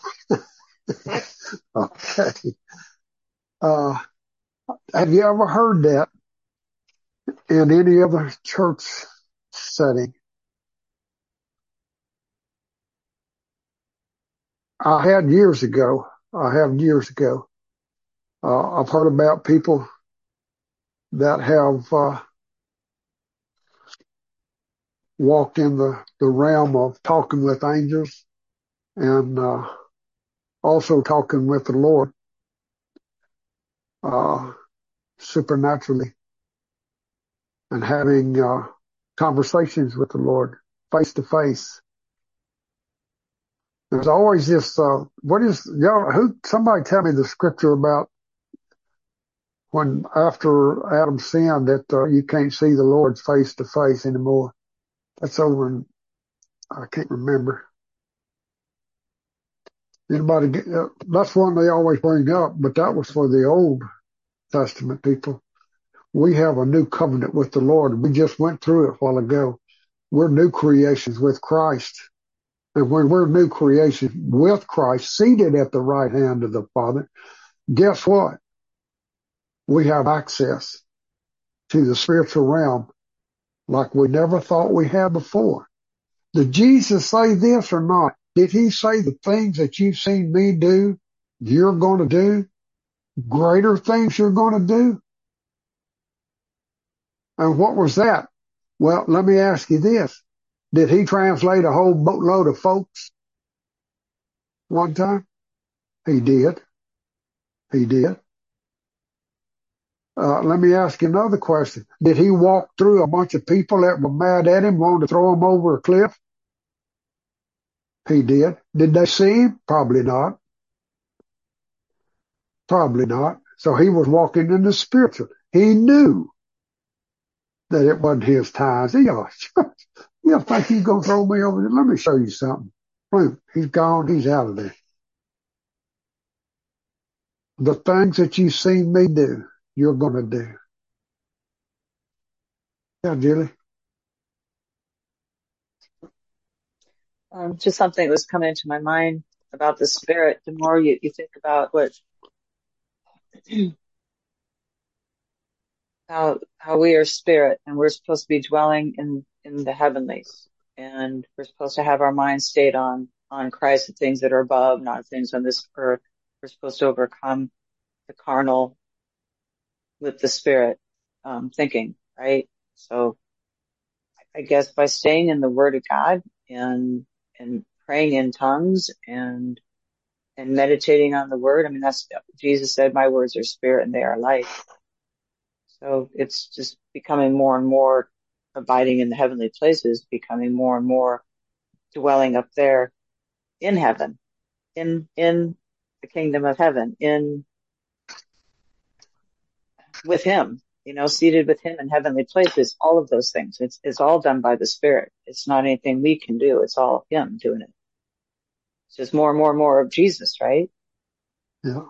Okay. Uh, have you ever heard that in any other church setting? I had years ago. I have years ago. Uh, I've heard about people that have uh, walked in the, the realm of talking with angels and uh, also talking with the Lord uh, supernaturally and having uh, conversations with the Lord face to face. There's always this, uh, what is, you know, who, somebody tell me the scripture about when after Adam sinned that uh, you can't see the Lord face to face anymore. That's over in, I can't remember. Anybody get, uh, that's one they always bring up, but that was for the Old Testament people. We have a new covenant with the Lord. We just went through it a while ago. We're new creations with Christ. And when we're new creations with Christ, seated at the right hand of the Father, guess what? We have access to the spiritual realm like we never thought we had before. Did Jesus say this or not? Did he say the things that you've seen me do, you're going to do? Greater things you're going to do? And what was that? Well, let me ask you this. Did he translate a whole boatload of folks one time? He did. He did. Uh, let me ask you another question. Did he walk through a bunch of people that were mad at him, wanted to throw him over a cliff? He did. Did they see him? Probably not. Probably not. So he was walking in the spiritual. He knew that it wasn't his time. He, oh, you think he's going to throw me over there? Let me show you something. Boom. He's gone. He's out of there. The things that you've seen me do, you're going to do. Yeah, Julie. Um, just something that was coming into my mind. about the Spirit, the more you, you think about what, how, how we are spirit and we're supposed to be dwelling in, in the heavenlies. And we're supposed to have our minds stayed on, on Christ, the things that are above, not things on this earth. We're supposed to overcome the carnal with the Spirit, um, thinking, right? So I guess by staying in the Word of God and, and praying in tongues and, and meditating on the Word. I mean, that's, Jesus said, my words are spirit and they are life. So it's just becoming more and more abiding in the heavenly places, becoming more and more dwelling up there in heaven, in, in the kingdom of heaven, in, with Him, you know, seated with Him in heavenly places, all of those things. It's, it's all done by the Spirit. It's not anything we can do. It's all Him doing it. It's just more and more and more of Jesus, right? Yeah.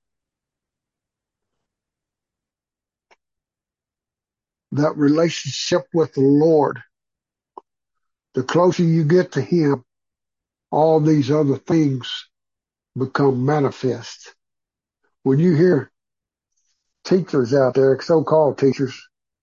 That relationship with the Lord, the closer you get to Him, all these other things become manifest. When you hear teachers out there, so-called teachers,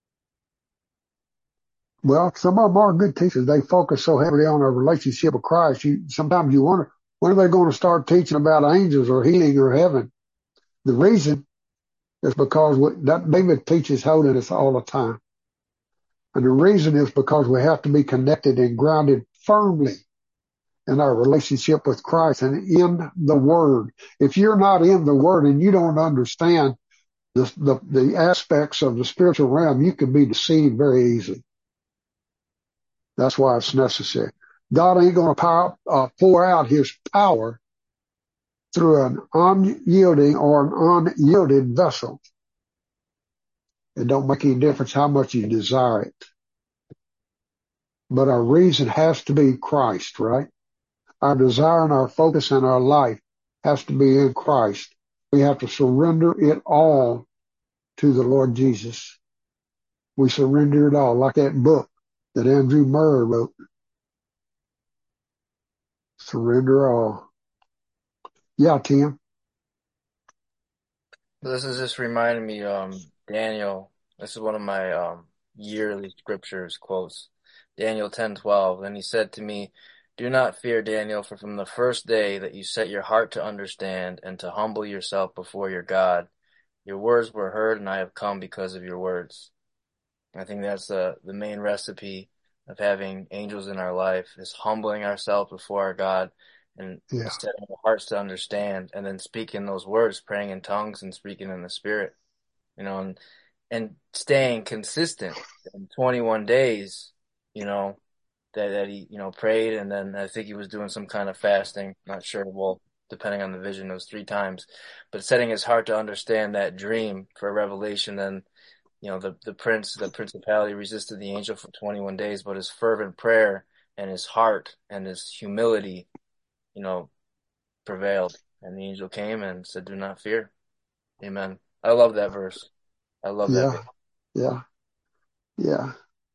well, some of them are good teachers. They focus so heavily on a relationship with Christ. You, sometimes you wonder, when are they going to start teaching about angels or healing or heaven? The reason is because we, that David teaches holiness all the time. And the reason is because we have to be connected and grounded firmly in our relationship with Christ and in the Word. If you're not in the Word and you don't understand the, the, the aspects of the spiritual realm, you can be deceived very easily. That's why it's necessary. God ain't going to uh, pour out His power through an unyielding or an unyielded vessel. It don't make any difference how much you desire it. But our reason has to be Christ, right? Our desire and our focus and our life has to be in Christ. We have to surrender it all to the Lord Jesus. We surrender it all, like that book that Andrew Murray wrote. Surrender all. Yeah, Tim. This is just reminding me, um, Daniel. This is one of my um, yearly scriptures quotes. Daniel ten twelve. And he said to me, "Do not fear, Daniel, for from the first day that you set your heart to understand and to humble yourself before your God, your words were heard, and I have come because of your words." I think that's the the main recipe of having angels in our life, is humbling ourselves before our God and Yeah. setting our hearts to understand, and then speaking those words, praying in tongues and speaking in the Spirit, you know, and and staying consistent in twenty-one days, you know, that that he, you know, prayed, and then I think he was doing some kind of fasting, not sure, well, depending on the vision, it was three times, but setting his heart to understand that dream for revelation. Then, you know, the, the prince, the principality resisted the angel for twenty-one days, but his fervent prayer and his heart and his humility, you know, prevailed. And the angel came and said, "Do not fear." Amen. I love that verse. I love that Yeah. verse. Yeah. Yeah.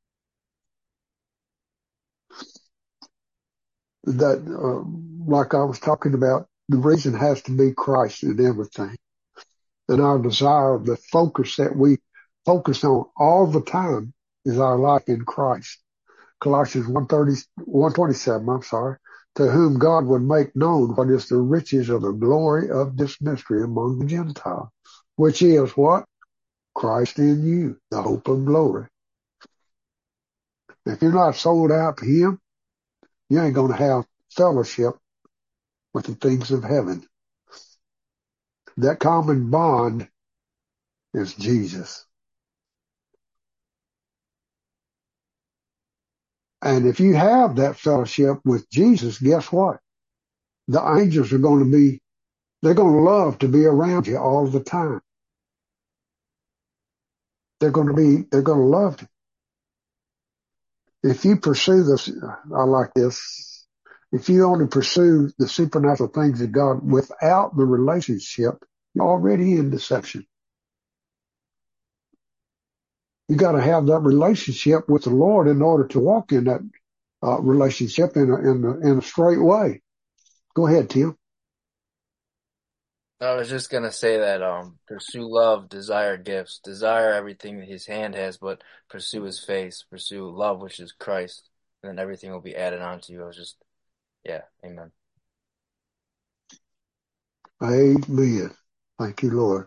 That, uh, like I was talking about, the reason has to be Christ in everything. And our desire, the focus that we focus on all the time is our life in Christ. Colossians one thirty, one twenty-seven, I'm sorry, to whom God would make known what is the riches of the glory of this mystery among the Gentiles, which is what? Christ in you, the hope of glory. If you're not sold out to Him, you ain't going to have fellowship with the things of heaven. That common bond is Jesus. And if you have that fellowship with Jesus, guess what? The angels are going to be, they're going to love to be around you all the time. They're going to be, they're going to love you. If you pursue this, I like this. If you only pursue the supernatural things of God without the relationship, you're already in deception. You got to have that relationship with the Lord in order to walk in that uh, relationship in a, in a, in a straight way. Go ahead, Tim. I was just gonna say that um pursue love, desire gifts, desire everything that his hand has, but pursue his face, pursue love, which is Christ, and then everything will be added on to you. I was just yeah, amen. Amen. Thank you, Lord.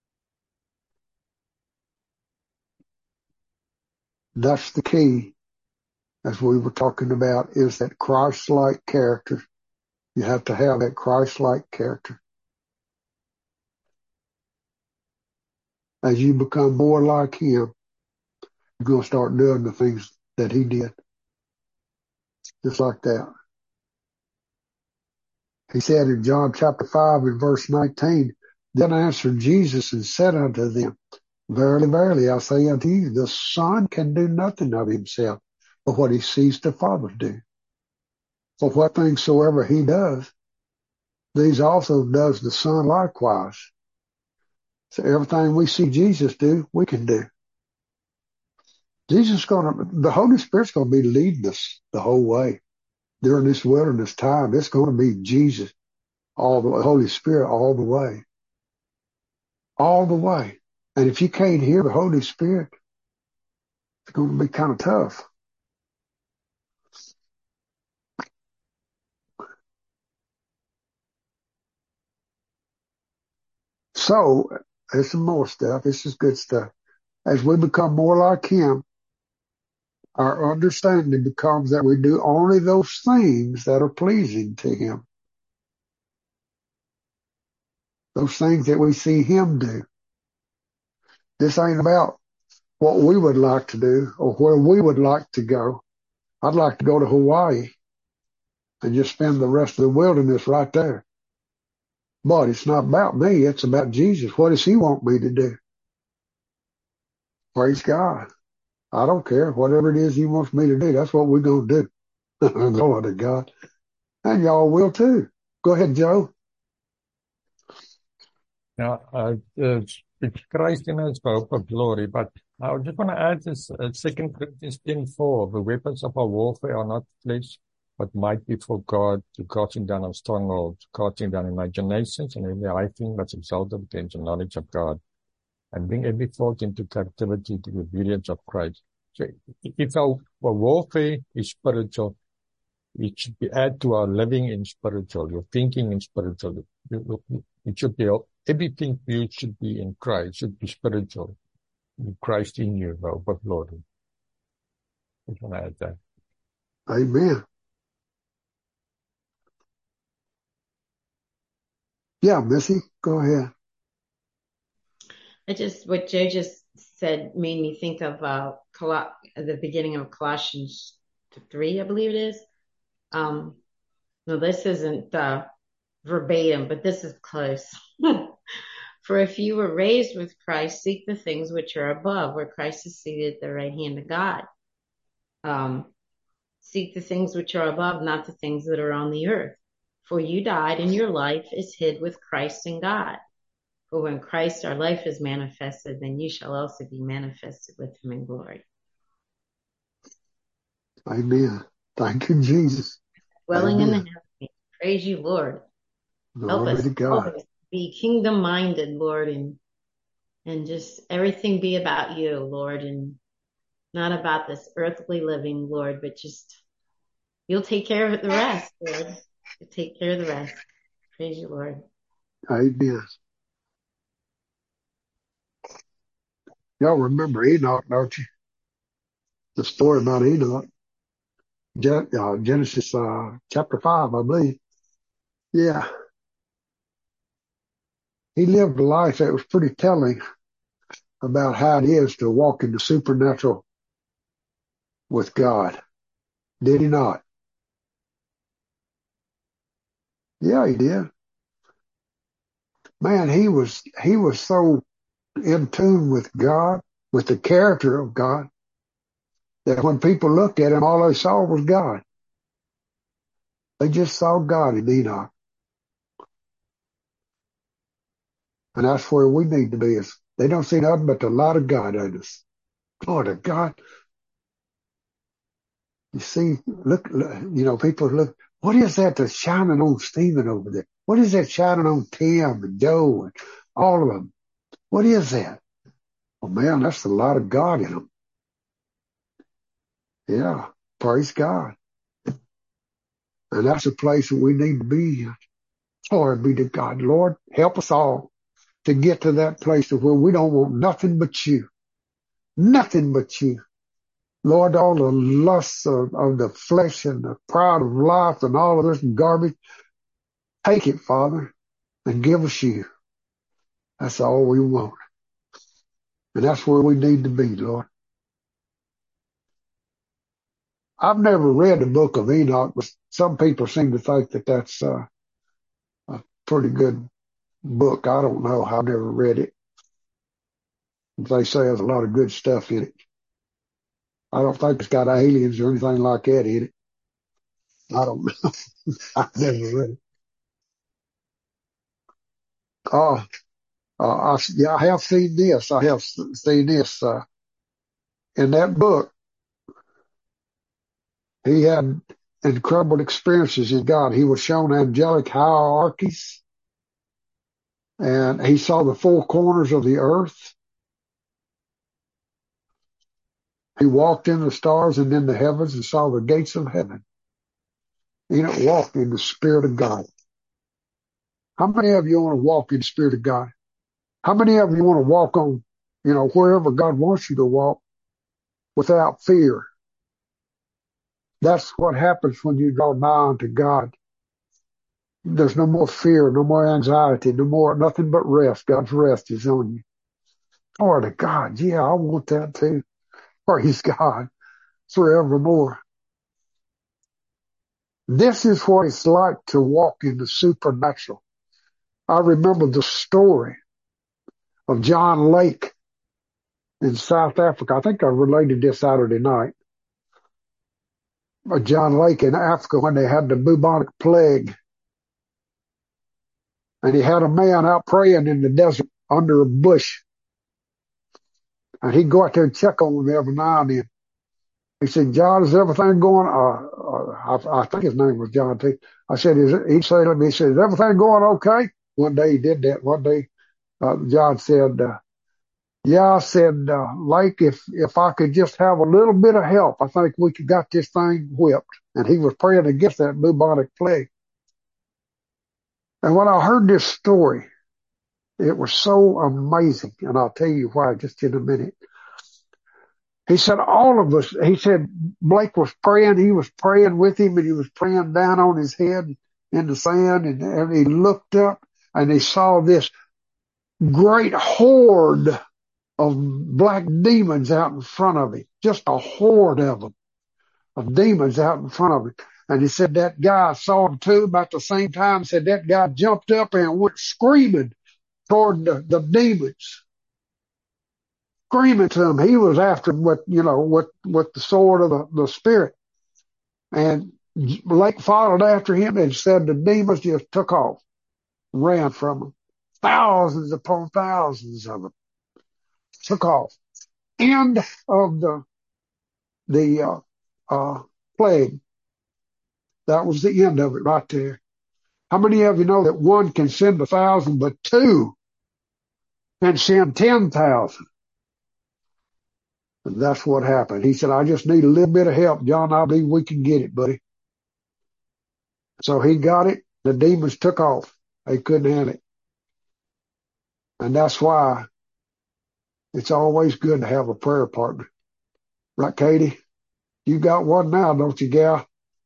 That's the key, as we were talking about, is that Christ-like character. You have to have that Christ-like character. As you become more like him, you're going to start doing the things that he did. Just like that. He said in John chapter five and verse nineteen, then answered Jesus and said unto them, verily, verily, I say unto you, the Son can do nothing of himself, but what he sees the Father do. For what things soever he does, these also does the Son likewise. So everything we see Jesus do, we can do. Jesus is going to, the Holy Spirit's going to be leading us the whole way. During this wilderness time, it's going to be Jesus, all the Holy Spirit all the way. All the way. And if you can't hear the Holy Spirit, it's going to be kind of tough. So, there's some more stuff. This is good stuff. As we become more like him, our understanding becomes that we do only those things that are pleasing to him. Those things that we see him do. This ain't about what we would like to do or where we would like to go. I'd like to go to Hawaii and just spend the rest of the wilderness right there. But it's not about me. It's about Jesus. What does he want me to do? Praise God. I don't care. Whatever it is he wants me to do, that's what we're going to do. Glory to God. And y'all will too. Go ahead, Joe. Now, uh, uh, it's Christ in us, the hope of glory. But I just want to add this, uh, Second Corinthians ten four, the weapons of our warfare are not flesh, but might be for God, to casting down of strongholds, casting down imaginations, and every high thing that's exalted against the knowledge of God, and bring every thought into captivity to the obedience of Christ. So if our, our warfare is spiritual, it should be add to our living in spiritual, your thinking in spiritual. It should be, everything you should be in Christ, should be spiritual. In Christ in you, the hope of glory. I just want to add that. Amen. Yeah, Missy, go ahead. I just, what Joe just said made me think of uh, Col- the beginning of Colossians three, I believe it is. Um, no, this isn't uh, verbatim, but this is close. For if you were raised with Christ, seek the things which are above, where Christ is seated at the right hand of God. Um, seek the things which are above, not the things that are on the earth. For you died, and your life is hid with Christ in God. For when Christ our life is manifested, then you shall also be manifested with him in glory. Amen. Thank you, Jesus. Dwelling in the Amen. heavenly. Praise you, Lord. Help Glory us to God. always be kingdom minded, Lord, and and just everything be about you, Lord, and not about this earthly living, Lord, but just you'll take care of the rest, Lord. You'll take care of the rest. Praise you, Lord. Amen. Y'all remember Enoch, don't you? The story about Enoch. Gen- uh, Genesis uh, chapter five, I believe. Yeah. He lived a life that was pretty telling about how it is to walk in the supernatural with God. Did he not? Yeah, he did. Man, he was he was so in tune with God, with the character of God, that when people looked at him, all they saw was God. They just saw God in Enoch. And that's where we need to be. Is they don't see nothing but the light of God in us. Glory to God. You see, look, look, you know, people look, what is that that's shining on Stephen over there? What is that shining on Tim and Joe and all of them? What is that? Well, man, that's a lot of God in them. Yeah, praise God. And that's a place that we need to be in. Glory be to God. Lord, help us all to get to that place of where we don't want nothing but you. Nothing but you. Lord, all the lusts of, of the flesh and the pride of life and all of this garbage, take it, Father, and give us you. That's all we want. And that's where we need to be, Lord. I've never read the book of Enoch, but some people seem to think that that's uh, a pretty good book. I don't know. I've never read it. They say there's a lot of good stuff in it. I don't think it's got aliens or anything like that in it. I don't know. I've never read it. Oh, uh, I, yeah, I have seen this. I have seen this uh, in that book. He had incredible experiences in God. He was shown angelic hierarchies, and he saw the four corners of the earth. He walked in the stars and in the heavens and saw the gates of heaven. Enoch walked in the Spirit of God. How many of you want to walk in the Spirit of God? How many of you want to walk on, you know, wherever God wants you to walk without fear? That's what happens when you draw nigh unto God. There's no more fear, no more anxiety, no more, nothing but rest. God's rest is on you. Glory to God. Yeah, I want that too. Praise God forevermore. This is what it's like to walk in the supernatural. I remember the story of John Lake in South Africa. I think I related this Saturday night. John Lake in Africa when they had the bubonic plague. And he had a man out praying in the desert under a bush. And he'd go out there and check on him every now and then. He said, John, is everything going, uh, uh, I, I think his name was John too. I said, is it, he'd say to me, he said, is everything going okay? One day he did that. One day, uh, John said, uh, yeah, I said, uh, Lake, if, if I could just have a little bit of help, I think we could got this thing whipped. And he was praying against that bubonic plague. And when I heard this story, it was so amazing. And I'll tell you why just in a minute. He said, all of us, he said, Blake was praying. He was praying with him and he was praying down on his head in the sand. And, and he looked up and he saw this great horde of black demons out in front of him. Just a horde of them, of demons out in front of him. And he said that guy saw him too about the same time. Said that guy jumped up and went screaming toward the, the demons. Screaming to him. He was after him with, you know, with, with the sword of the, the spirit. And Blake followed after him and said the demons just took off, ran from him. Thousands upon thousands of them took off. End of the, the, uh, uh, plague. That was the end of it right there. How many of you know that one can send a thousand, but two can send ten thousand? And that's what happened. He said, I just need a little bit of help, John. I believe we can get it, buddy. So he got it. The demons took off. They couldn't handle it. And that's why it's always good to have a prayer partner. Right, Katie? You got one now, don't you, gal?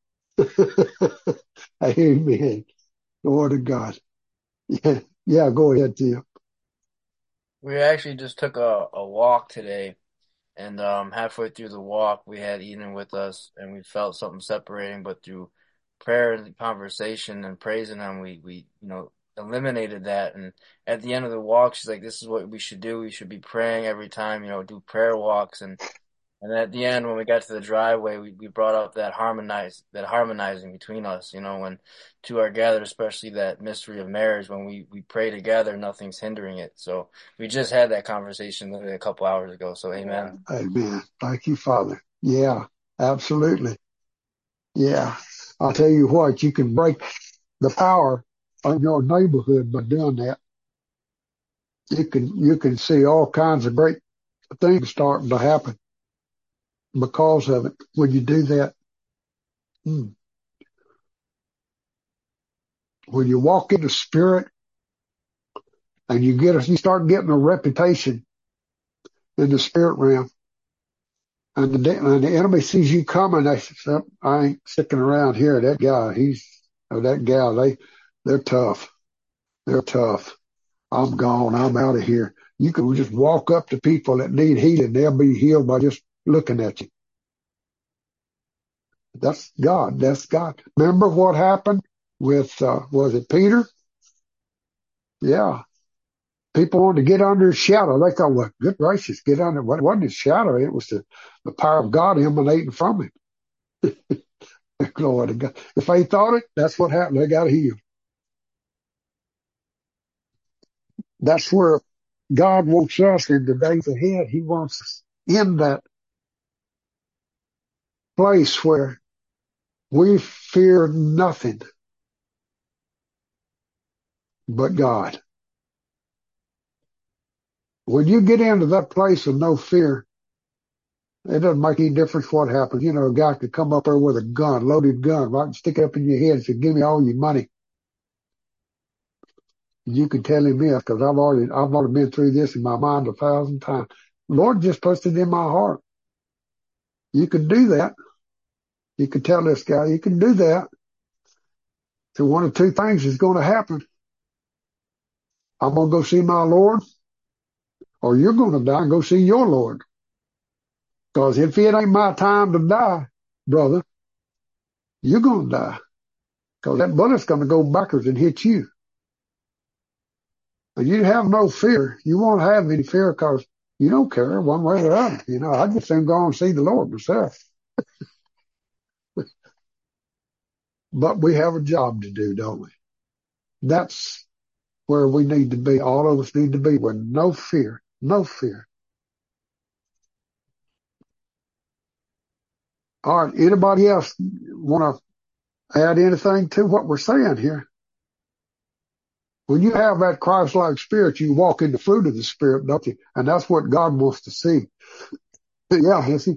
Amen. Glory to God. Yeah, yeah, go ahead, Tim. We actually just took a, a walk today, and um, halfway through the walk, we had Eden with us, and we felt something separating, but through prayer and conversation and praising him, we, we, you know, eliminated that. And at the end of the walk, she's like, this is what we should do. We should be praying every time, you know, do prayer walks. And And at the end, when we got to the driveway, we, we brought up that harmonize, that harmonizing between us, you know, when two are gathered, especially that mystery of marriage, when we, we pray together, nothing's hindering it. So we just had that conversation a couple hours ago. So amen. Amen. Thank you, Father. Yeah, absolutely. Yeah. I'll tell you what, you can break the power in your neighborhood by doing that. You can, you can see all kinds of great things starting to happen because of it when you do that. Hmm. When you walk in the Spirit and you get a, you start getting a reputation in the spirit realm, and the, and the enemy sees you coming, they say, I ain't sticking around here. That guy, he's, or that gal, they, they're tough. They're tough. I'm gone. I'm out of here. You can just walk up to people that need healing. They'll be healed by just looking at you. That's God. That's God. Remember what happened with, uh, was it Peter? Yeah. People wanted to get under his shadow. They thought, well, good gracious, get under. What wasn't his shadow? It was the, the power of God emanating from him. Glory to God. If they thought it, that's what happened. They got healed. That's where God wants us in the days ahead. He wants us in that place where we fear nothing but God. When you get into that place of no fear, it doesn't make any difference what happens. You know, a guy could come up there with a gun, loaded gun, right, and stick it up in your head and say, give me all your money. You can tell him this because I've already, I've already been through this in my mind a thousand times. Lord just puts it in my heart. You can do that. You can tell this guy, you can do that. So one of two things is going to happen. I'm going to go see my Lord, or you're going to die and go see your Lord. Because if it ain't my time to die, brother, you're going to die. Because that bullet's going to go backwards and hit you. And you have no fear. You won't have any fear because you don't care one way or the other. You know, I just am going to see the Lord myself. But we have a job to do, don't we? That's where we need to be. All of us need to be with no fear, no fear. All right. Anybody else want to add anything to what we're saying here? When you have that Christ-like spirit, you walk in the fruit of the Spirit, don't you? And that's what God wants to see. Yeah, Hissy.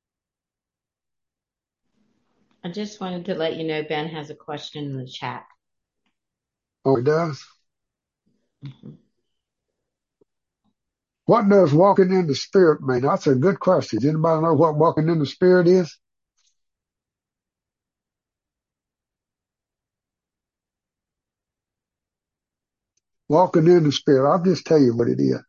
I just wanted to let you know Ben has a question in the chat. Oh, he does? Mm-hmm. What does walking in the Spirit mean? That's a good question. Does anybody know what walking in the Spirit is? Walking in the Spirit. I'll just tell you what it is.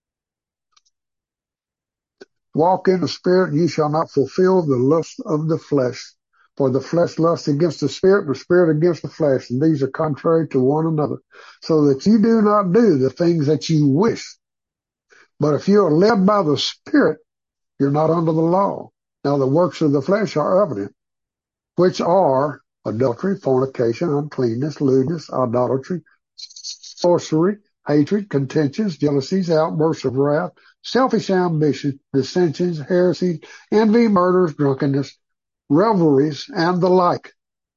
Walk in the Spirit, and you shall not fulfill the lust of the flesh. For the flesh lusts against the Spirit, and the Spirit against the flesh, and these are contrary to one another. So that you do not do the things that you wish. But if you are led by the Spirit, you're not under the law. Now the works of the flesh are evident, which are adultery, fornication, uncleanness, lewdness, idolatry, sorcery, hatred, contentions, jealousies, outbursts of wrath, selfish ambition, dissensions, heresies, envy, murders, drunkenness, revelries, and the like.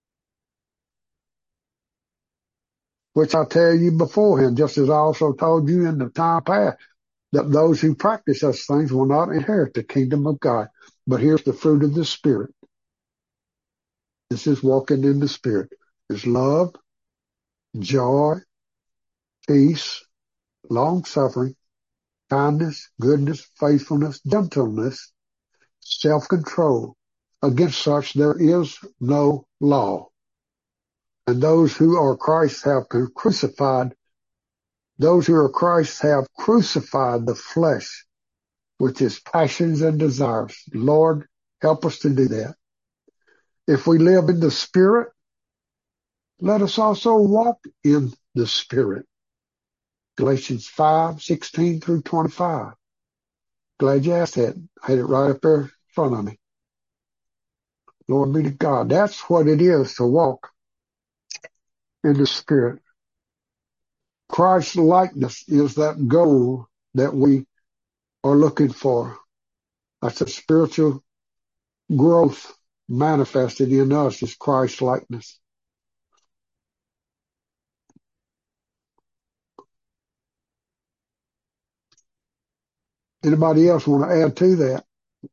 Which I tell you beforehand, just as I also told you in the time past, that those who practice such things will not inherit the kingdom of God. But here's the fruit of the Spirit. This is walking in the Spirit. There's love, joy, peace, long-suffering, kindness, goodness, faithfulness, gentleness, self-control. Against such there is no law. And those who are Christ have crucified, those who are Christ have crucified the flesh, which is passions and desires. Lord, help us to do that. If we live in the Spirit, let us also walk in the Spirit. Galatians five, sixteen through twenty-five. Glad you asked that. I had it right up there in front of me. Lord be to God. That's what it is to walk in the Spirit. Christ's likeness is that goal that we are looking for. That's a spiritual growth manifested in us is Christ's likeness. Anybody else want to add to that?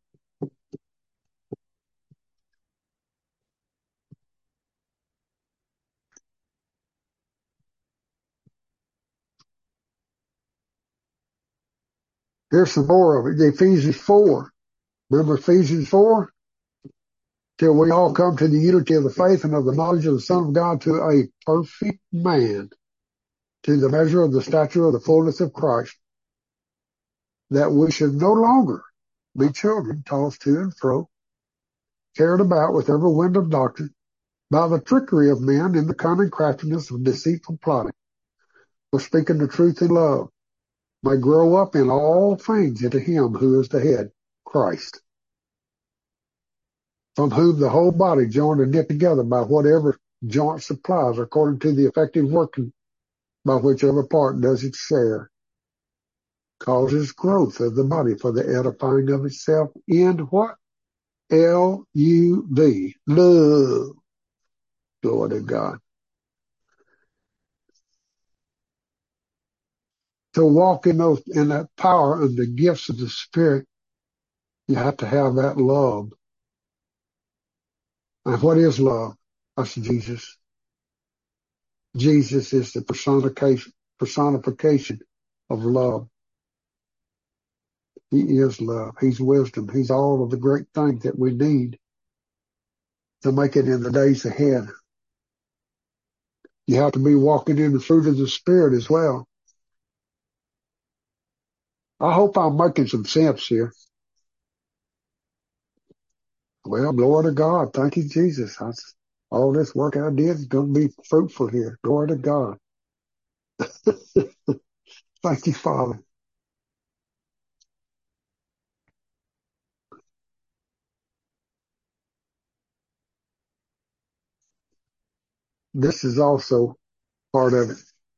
Here's some more of it. Ephesians four. Remember Ephesians four? Till we all come to the unity of the faith and of the knowledge of the Son of God, to a perfect man, to the measure of the stature of the fullness of Christ, that we should no longer be children tossed to and fro, carried about with every wind of doctrine, by the trickery of men and the cunning craftiness of deceitful plotting, for speaking the truth in love, may grow up in all things into him who is the head, Christ, from whom the whole body, joined and knit together by whatever joint supplies, according to the effective working by whichever part does its share, causes growth of the body for the edifying of itself in what? L U V, love. Glory to God. To walk in those, in that power and the gifts of the Spirit, you have to have that love. And what is love? That's Jesus. Jesus is the personification, personification of love. He is love. He's wisdom. He's all of the great things that we need to make it in the days ahead. You have to be walking in the fruit of the Spirit as well. I hope I'm making some sense here. Well, glory to God. Thank you, Jesus. I, all this work I did is going to be fruitful here. Glory to God. Thank you, Father. This is also part of it.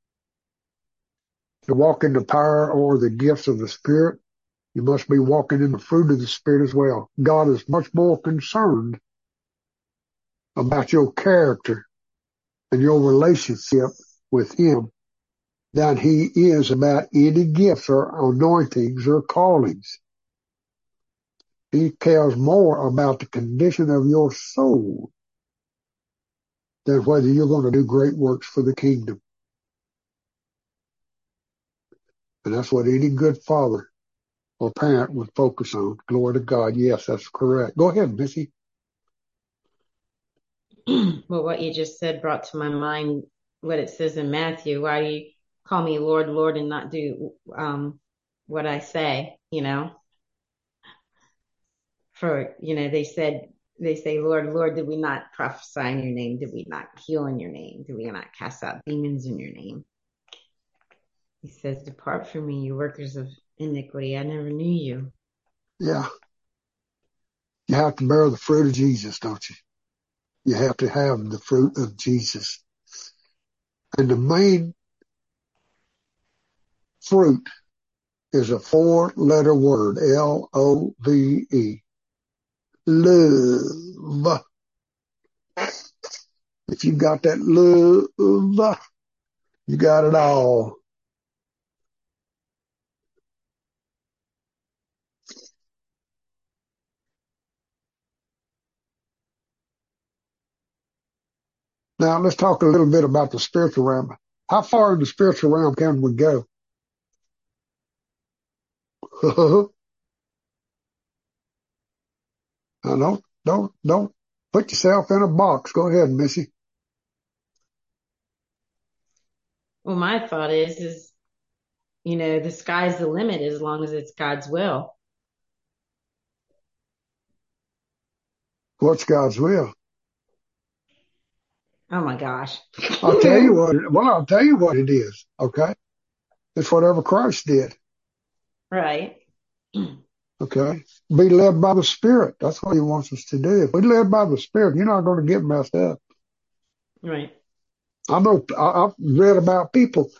To walk in the power or the gifts of the Spirit, you must be walking in the fruit of the Spirit as well. God is much more concerned about your character and your relationship with Him than He is about any gifts or anointings or callings. He cares more about the condition of your soul than whether you're going to do great works for the kingdom. And that's what any good father or parent would focus on. Glory to God. Yes, that's correct. Go ahead, Missy. Well, what you just said brought to my mind what it says in Matthew. Why do you call me Lord, Lord, and not do um, what I say? You know, for, you know, they said, they say, Lord, Lord, did we not prophesy in your name? Did we not heal in your name? Did we not cast out demons in your name? He says, depart from me, you workers of iniquity. I never knew you. Yeah. You have to bear the fruit of Jesus, don't you? You have to have the fruit of Jesus. And the main fruit is a four-letter word, L O V E. Love. If you got that love, you got it all. Now, let's talk a little bit about the spiritual realm. How far in the spiritual realm can we go? Now, don't, don't, don't put yourself in a box. Go ahead, Missy. Well, my thought is, is, you know, the sky's the limit as long as it's God's will. What's God's will? Oh my gosh. I'll tell you what, it, well, I'll tell you what it is. Okay. It's whatever Christ did. Right. Okay. Be led by the Spirit. That's what He wants us to do. If we're led by the Spirit, you're not going to get messed up. Right. I know, I, I've read about people.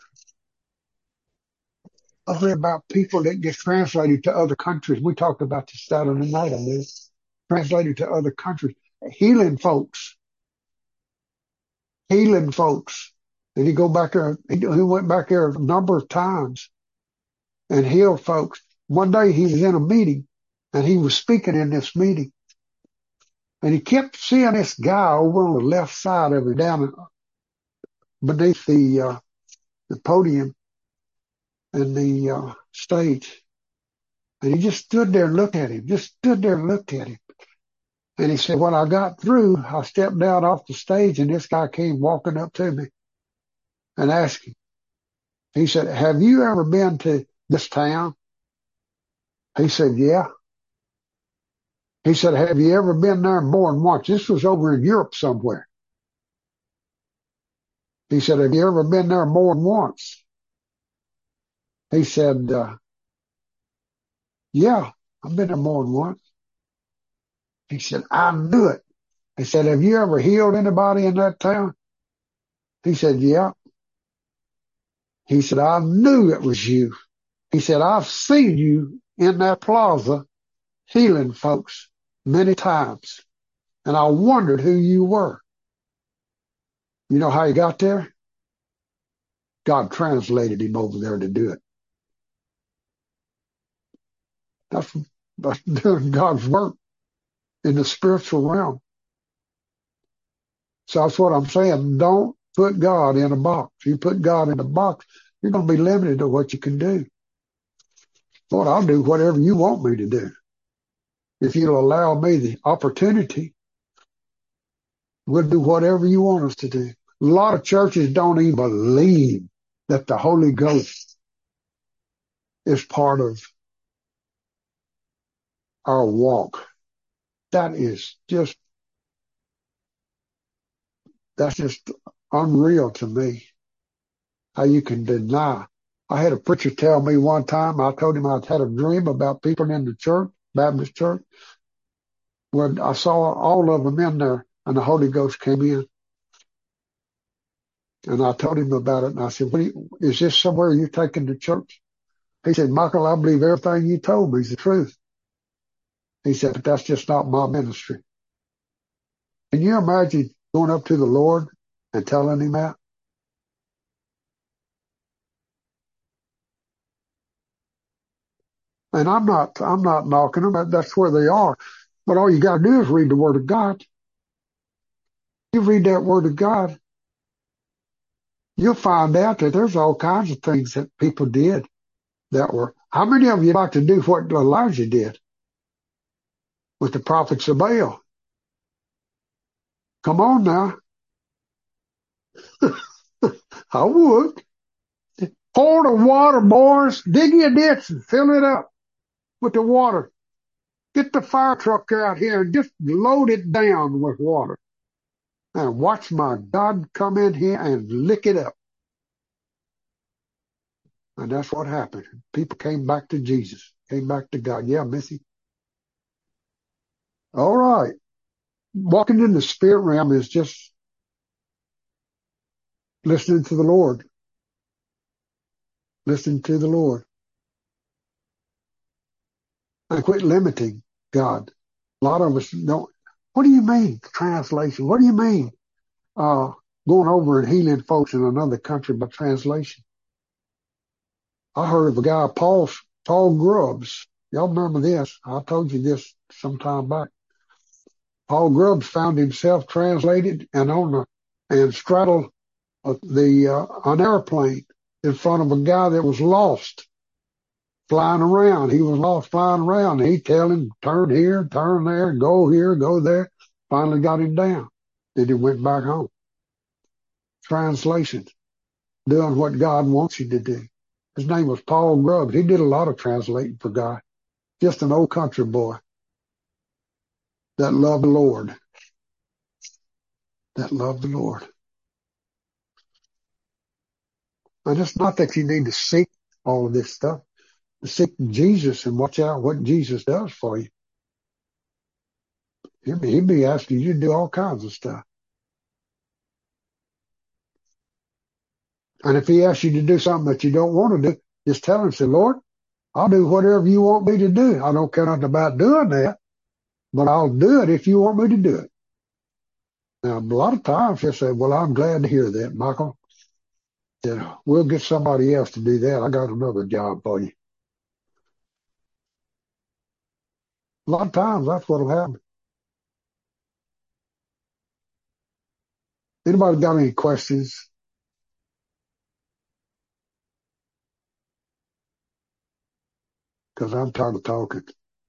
I've read about people that get translated to other countries. We talked about this Saturday night on this. Translated to other countries. Healing folks. Healing folks. And he go back there, he, he went back there a number of times and healed folks. one day he was in a meeting and he was speaking in this meeting. And he kept seeing this guy over on the left side of him down beneath the, uh, the podium and the uh, stage. And he just stood there and looked at him, just stood there and looked at him. And he said, when I got through, I stepped down off the stage and this guy came walking up to me and asked him. He said, have you ever been to this town? He said, yeah. He said, have you ever been there more than once? This was over in Europe somewhere. He said, have you ever been there more than once? He said, uh, yeah, I've been there more than once. He said, I knew it. He said, have you ever healed anybody in that town? He said, yeah. He said, I knew it was you. He said, I've seen you in that plaza healing folks many times. And I wondered who you were. You know how he got there? God translated him over there to do it. That's, that's doing God's work in the spiritual realm. So that's what I'm saying. Don't put God in a box. You put God in a box, you're going to be limited to what you can do. Lord, I'll do whatever you want me to do. If you'll allow me the opportunity, we'll do whatever you want us to do. A lot of churches don't even believe that the Holy Ghost is part of our walk. That is just, that's just unreal to me. How you can deny. I had a preacher tell me one time, I told him I had a dream about people in the church, Baptist church, where I saw all of them in there and the Holy Ghost came in. And I told him about it and I said, what you, is this somewhere you're taking to church? He said, Michael, I believe everything you told me is the truth. He said, but that's just not my ministry. Can you imagine going up to the Lord and telling him that? And I'm not, I'm not knocking them. That's where they are. But all you got to do is read the Word of God. You read that Word of God, you'll find out that there's all kinds of things that people did that were, how many of you like to do what Elijah did with the prophets of Baal? Come on now. I would. Pour the water, boys. Dig you a ditch and fill it up with the water. Get the fire truck out here and just load it down with water. And watch my God come in here and lick it up. And that's what happened. People came back to Jesus, came back to God. Yeah, Missy. All right. Walking in the spirit realm is just listening to the Lord. Listening to the Lord. And quit limiting God. A lot of us don't. What do you mean, translation? What do you mean, uh, going over and healing folks in another country by translation? I heard of a guy, Paul, Paul Grubbs. Y'all remember this? I told you this some time back. Paul Grubbs found himself translated and on the, and straddled uh, the, uh, an airplane in front of a guy that was lost, flying around. He was lost flying around. And he tell him, turn here, turn there, go here, go there. Finally got him down. Then he went back home. Translation. Doing what God wants you to do. His name was Paul Grubbs. He did a lot of translating for God. Just an old country boy that loved the Lord. That loved the Lord. And it's not that you need to seek all of this stuff. Seek Jesus and watch out what Jesus does for you. He'll be, he'll be asking you to do all kinds of stuff. And if he asks you to do something that you don't want to do, just tell him, say, Lord, I'll do whatever you want me to do. I don't care nothing about doing that, but I'll do it if you want me to do it. Now, a lot of times he'll say, well, I'm glad to hear that, Michael. Then we'll get somebody else to do that. I got another job for you. A lot of times that's what'll happen. Anybody got any questions? Because I'm tired of talking.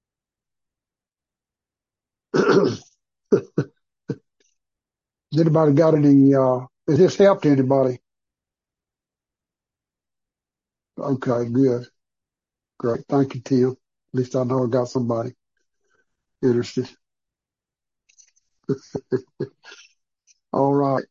Anybody got any, uh, has this helped anybody? Okay, good. Great. Thank you, Tim. At least I know I got somebody interested. All right.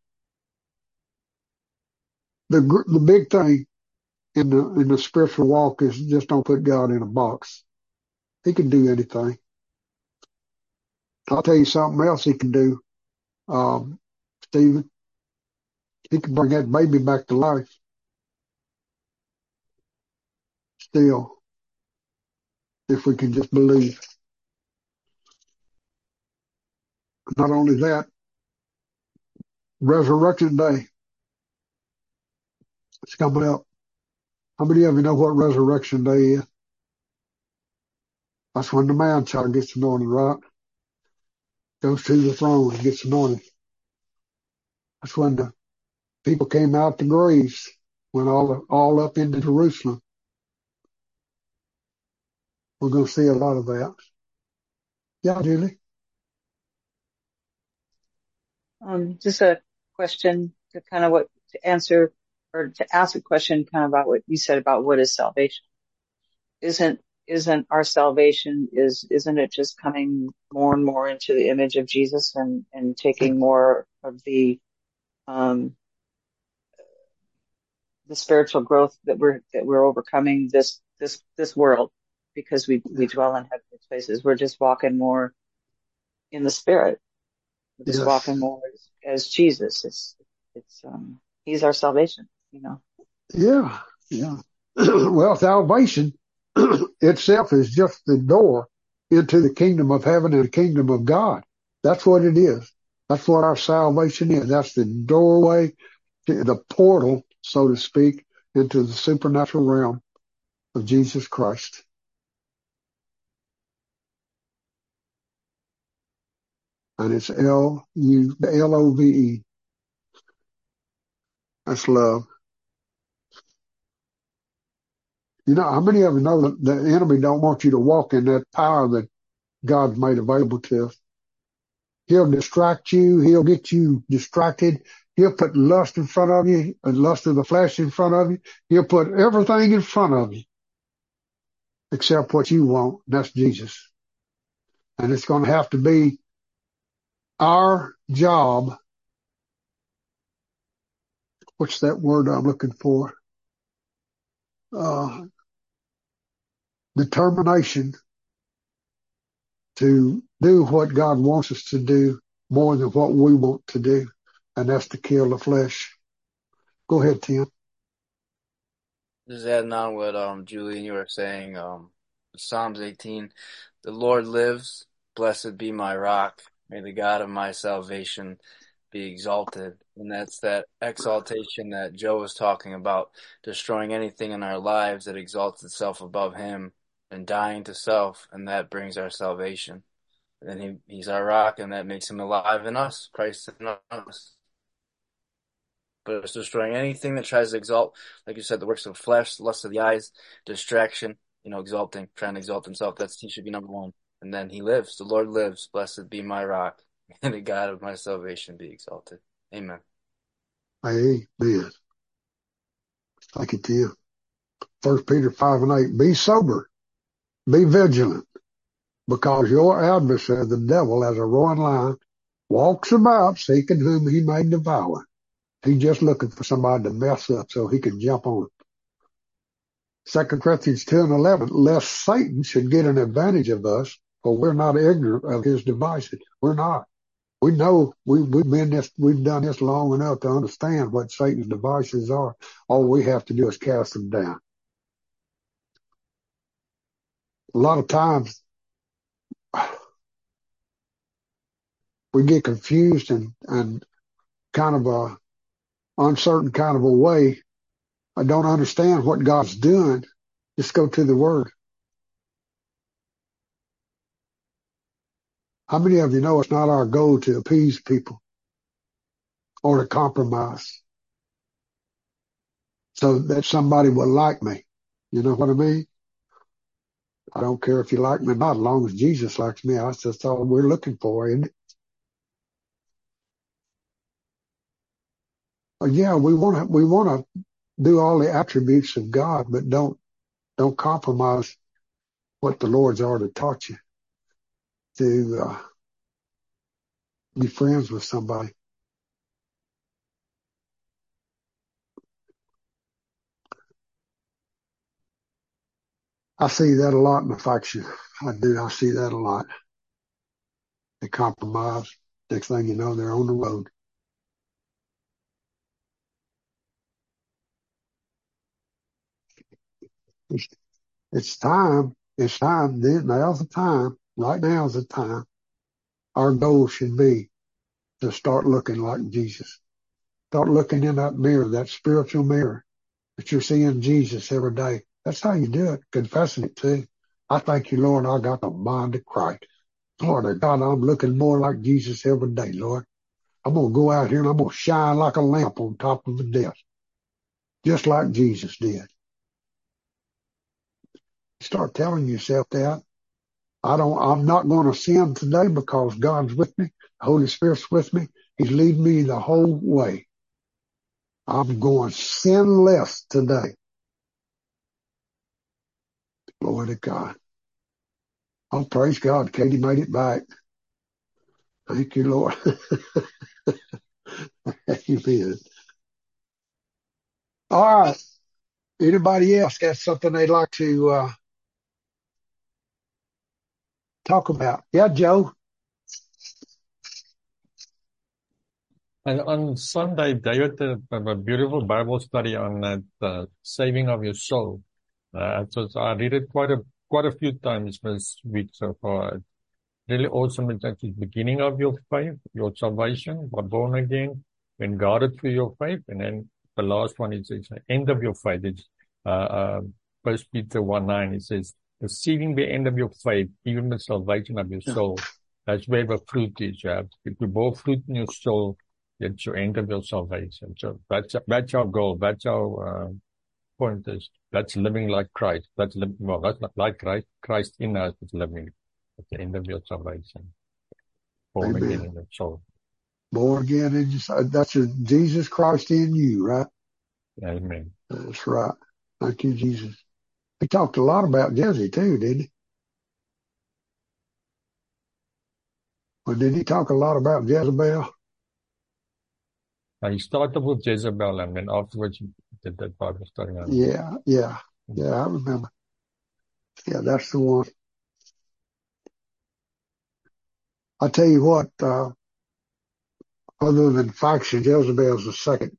The the big thing in the in the spiritual walk is just don't put God in a box. He can do anything. I'll tell you something else he can do, um, Stephen. He can bring that baby back to life still, if we can just believe. Not only that, Resurrection Day is coming up. How many of you know what Resurrection Day is? That's when the man-child gets anointed, right? Goes to the throne and gets anointed. That's when the people came out the graves, went all all up into Jerusalem. We're going to see a lot of that. Yeah, Julie? Um, just a question to kind of what, to answer or to ask a question kind of about what you said about what is salvation. Isn't, isn't our salvation is, isn't it just coming more and more into the image of Jesus and, and taking more of the, um, the spiritual growth that we're, that we're overcoming this, this, this world because we, we dwell in heavenly places. We're just walking more in the spirit. We're just Yes. walking more as, as Jesus. It's, it's, um, he's our salvation, you know? Yeah, yeah. Well, salvation itself is just the door into the kingdom of heaven and the kingdom of God. That's what it is. That's what our salvation is. That's the doorway, to the portal, so to speak, into the supernatural realm of Jesus Christ. And it's L U L O V E. That's love. You know, how many of you know that the enemy don't want you to walk in that power that God's made available to us? He'll distract you. He'll get you distracted. He'll put lust in front of you, and lust of the flesh in front of you. He'll put everything in front of you except what you want. That's Jesus. And it's going to have to be our job. What's that word I'm looking for? Uh, determination to do what God wants us to do more than what we want to do. And that's to kill the flesh. Go ahead, Tim. Just adding on what um Julian you were saying, um Psalms eighteen, the Lord lives, blessed be my rock, may the God of my salvation be exalted. And that's that exaltation that Joe was talking about, destroying anything in our lives that exalts itself above him and dying to self, and that brings our salvation. And he, he's our rock, and that makes him alive in us, Christ in us. But it's destroying anything that tries to exalt, like you said, the works of the flesh, the lust of the eyes, distraction, you know, exalting, trying to exalt himself. That's, he should be number one. And then he lives. The Lord lives. Blessed be my rock. May the God of my salvation be exalted. Amen. Amen. Thank you, Tim. First Peter five and eight. Be sober. Be vigilant. Because your adversary, the devil, as a roaring lion, walks about seeking whom he may devour. He's just looking for somebody to mess up so he can jump on it. Second Corinthians two and eleven, lest Satan should get an advantage of us, for we're not ignorant of his devices. We're not. We know we, we've been this, we've done this long enough to understand what Satan's devices are. All we have to do is cast them down. A lot of times we get confused and, and kind of a uncertain kind of a way. I don't understand what God's doing. Just go to the Word. How many of you know it's not our goal to appease people or to compromise so that somebody will like me? You know what I mean? I don't care if you like me or not, as long as Jesus likes me. That's just all we're looking for, isn't it? Well, yeah, we want to we want to do all the attributes of God, but don't don't compromise what the Lord's already taught you to uh, be friends with somebody. I see that a lot in the faction. I do. I see that a lot. They compromise. Next thing you know, they're on the road. It's, it's time. It's time. Now's the time. Right now is the time. Our goal should be to start looking like Jesus. Start looking in that mirror, that spiritual mirror, that you're seeing Jesus every day. That's how you do it, confessing it too. I thank you, Lord, I got the mind of Christ. Lord God, I'm looking more like Jesus every day, Lord. I'm going to go out here and I'm going to shine like a lamp on top of the desk, just like Jesus did. Start telling yourself that. I don't, I'm not going to sin today because God's with me. The Holy Spirit's with me. He's leading me the whole way. I'm going sinless today. Glory to God. Oh, praise God. Katie made it back. Thank you, Lord. Amen. All right. Anybody else got something they'd like to uh, talk about? Yeah, Joe. And on Sunday, David did a beautiful Bible study on that uh, saving of your soul. Uh, so I read it quite a quite a few times this week so far. It's really awesome. It's at the beginning of your faith, your salvation, but born again, when guarded through your faith, and then the last one is, is the end of your faith. It's uh, uh, First Peter one nine. It says, "Receiving the end of your faith, even the salvation of your soul." That's where the fruit is. You have if you bear fruit in your soul, it's your end of your salvation. So that's that's our goal. That's our uh, point. Is that's living like Christ. That's living well. That's not like Christ. Christ in us is living at the end of your salvation. Born Amen. again in your soul. Born again in your, that's your Jesus Christ in you, right? Amen. That's right. Thank you, Jesus. He talked a lot about Jesse too, didn't he? Or did he talk a lot about Jezebel? Now he started with Jezebel, and then afterwards he did that Bible study on. Yeah, yeah, yeah. I remember. Yeah, that's the one. I tell you what. Uh, other than faction, Jezebel's the second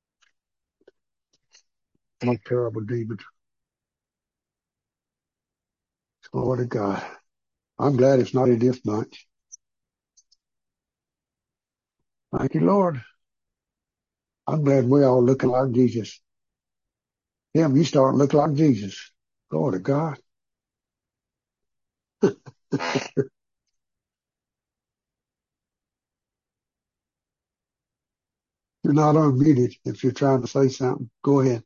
most terrible demon. Glory to God. I'm glad it's not in this bunch. Thank you, Lord. I'm glad we're all looking like Jesus. Tim, you start looking like Jesus. Glory to God. You're not unmuted if you're trying to say something. Go ahead.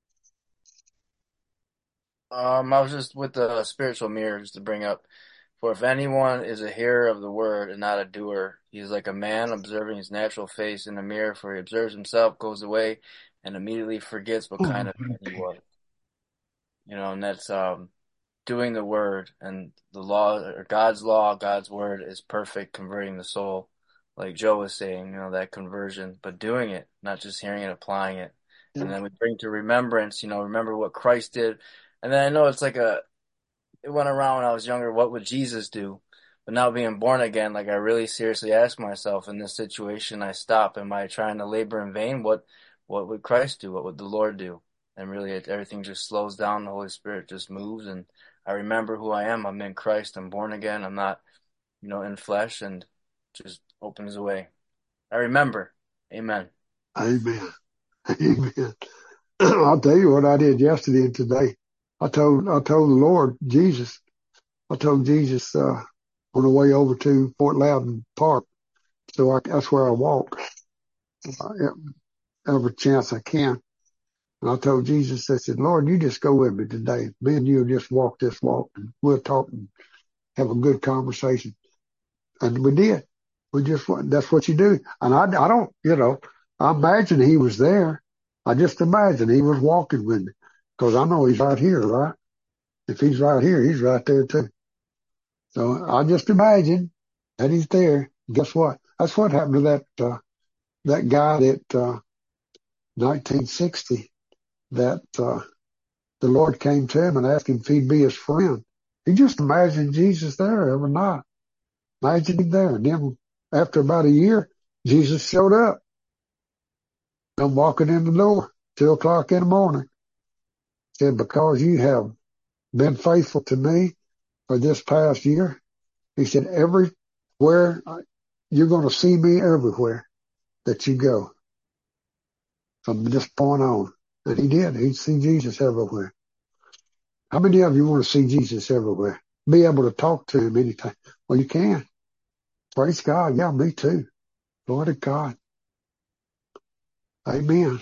Um, I was just with the spiritual mirror just to bring up, for if anyone is a hearer of the word and not a doer, he is like a man observing his natural face in a mirror, for he observes himself, goes away, and immediately forgets what kind of man he was. You know, and that's um doing the word, and the law, or God's law, God's word is perfect, converting the soul. Like Joe was saying, you know, that conversion, but doing it, not just hearing it, applying it. Yeah. And then we bring to remembrance, you know, remember what Christ did. And then I know it's like a, it went around when I was younger, what would Jesus do? But now being born again, like I really seriously ask myself in this situation, I stop. Am I trying to labor in vain? What, what would Christ do? What would the Lord do? And really it, everything just slows down. The Holy Spirit just moves, and I remember who I am. I'm in Christ. I'm born again. I'm not, you know, in flesh, and just opens the way. I remember. Amen. Amen. Amen. I'll tell you what I did yesterday and today. I told, I told the Lord, Jesus, I told Jesus, uh, on the way over to Fort Loudon Park. So I, that's where I walk uh, every chance I can. And I told Jesus, I said, Lord, you just go with me today. Me and you will just walk this walk, and we'll talk and have a good conversation. And we did. We just, that's what you do. And I, I don't, you know, I imagine he was there. I just imagine he was walking with me, because I know he's right here, right? If he's right here, he's right there too. So I just imagine that he's there. Guess what? That's what happened to that, uh, that guy that, uh, nineteen sixty, that, uh, the Lord came to him and asked him if he'd be his friend. He just imagined Jesus there every night. Imagine him there. And then after about a year, Jesus showed up. I'm walking in the door, two o'clock in the morning. Said, because you have been faithful to me for this past year, he said, everywhere, you're going to see me everywhere that you go from this point on. And he did. He'd see Jesus everywhere. How many of you want to see Jesus everywhere? Be able to talk to him anytime? Well, you can. Praise God. Yeah, me too. Glory to God. Amen.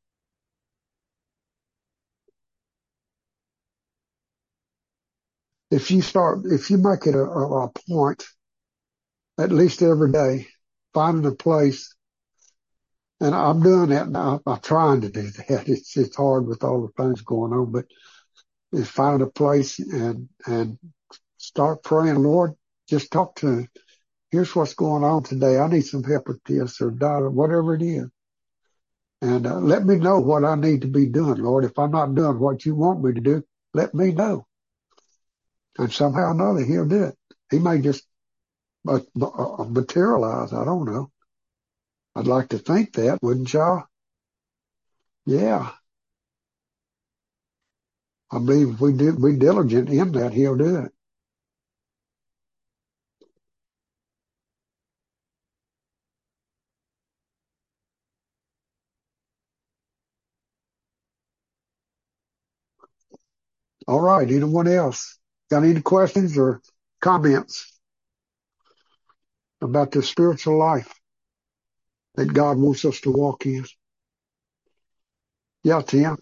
If you start, if you make it a, a, a point, at least every day, finding a place, and I'm doing that now, I'm trying to do that. It's, it's hard with all the things going on, but it's finding a place and, and start praying, Lord, just talk to him. Here's what's going on today. I need some help with this or that or whatever it is. And uh, let me know what I need to be doing, Lord. If I'm not doing what you want me to do, let me know. And somehow or another, he'll do it. He may just uh, uh, materialize. I don't know. I'd like to think that, wouldn't y'all? Yeah. I believe if we do, be diligent in that, he'll do it. All right. Anyone else got any questions or comments about the spiritual life that God wants us to walk in? Yeah, Tim.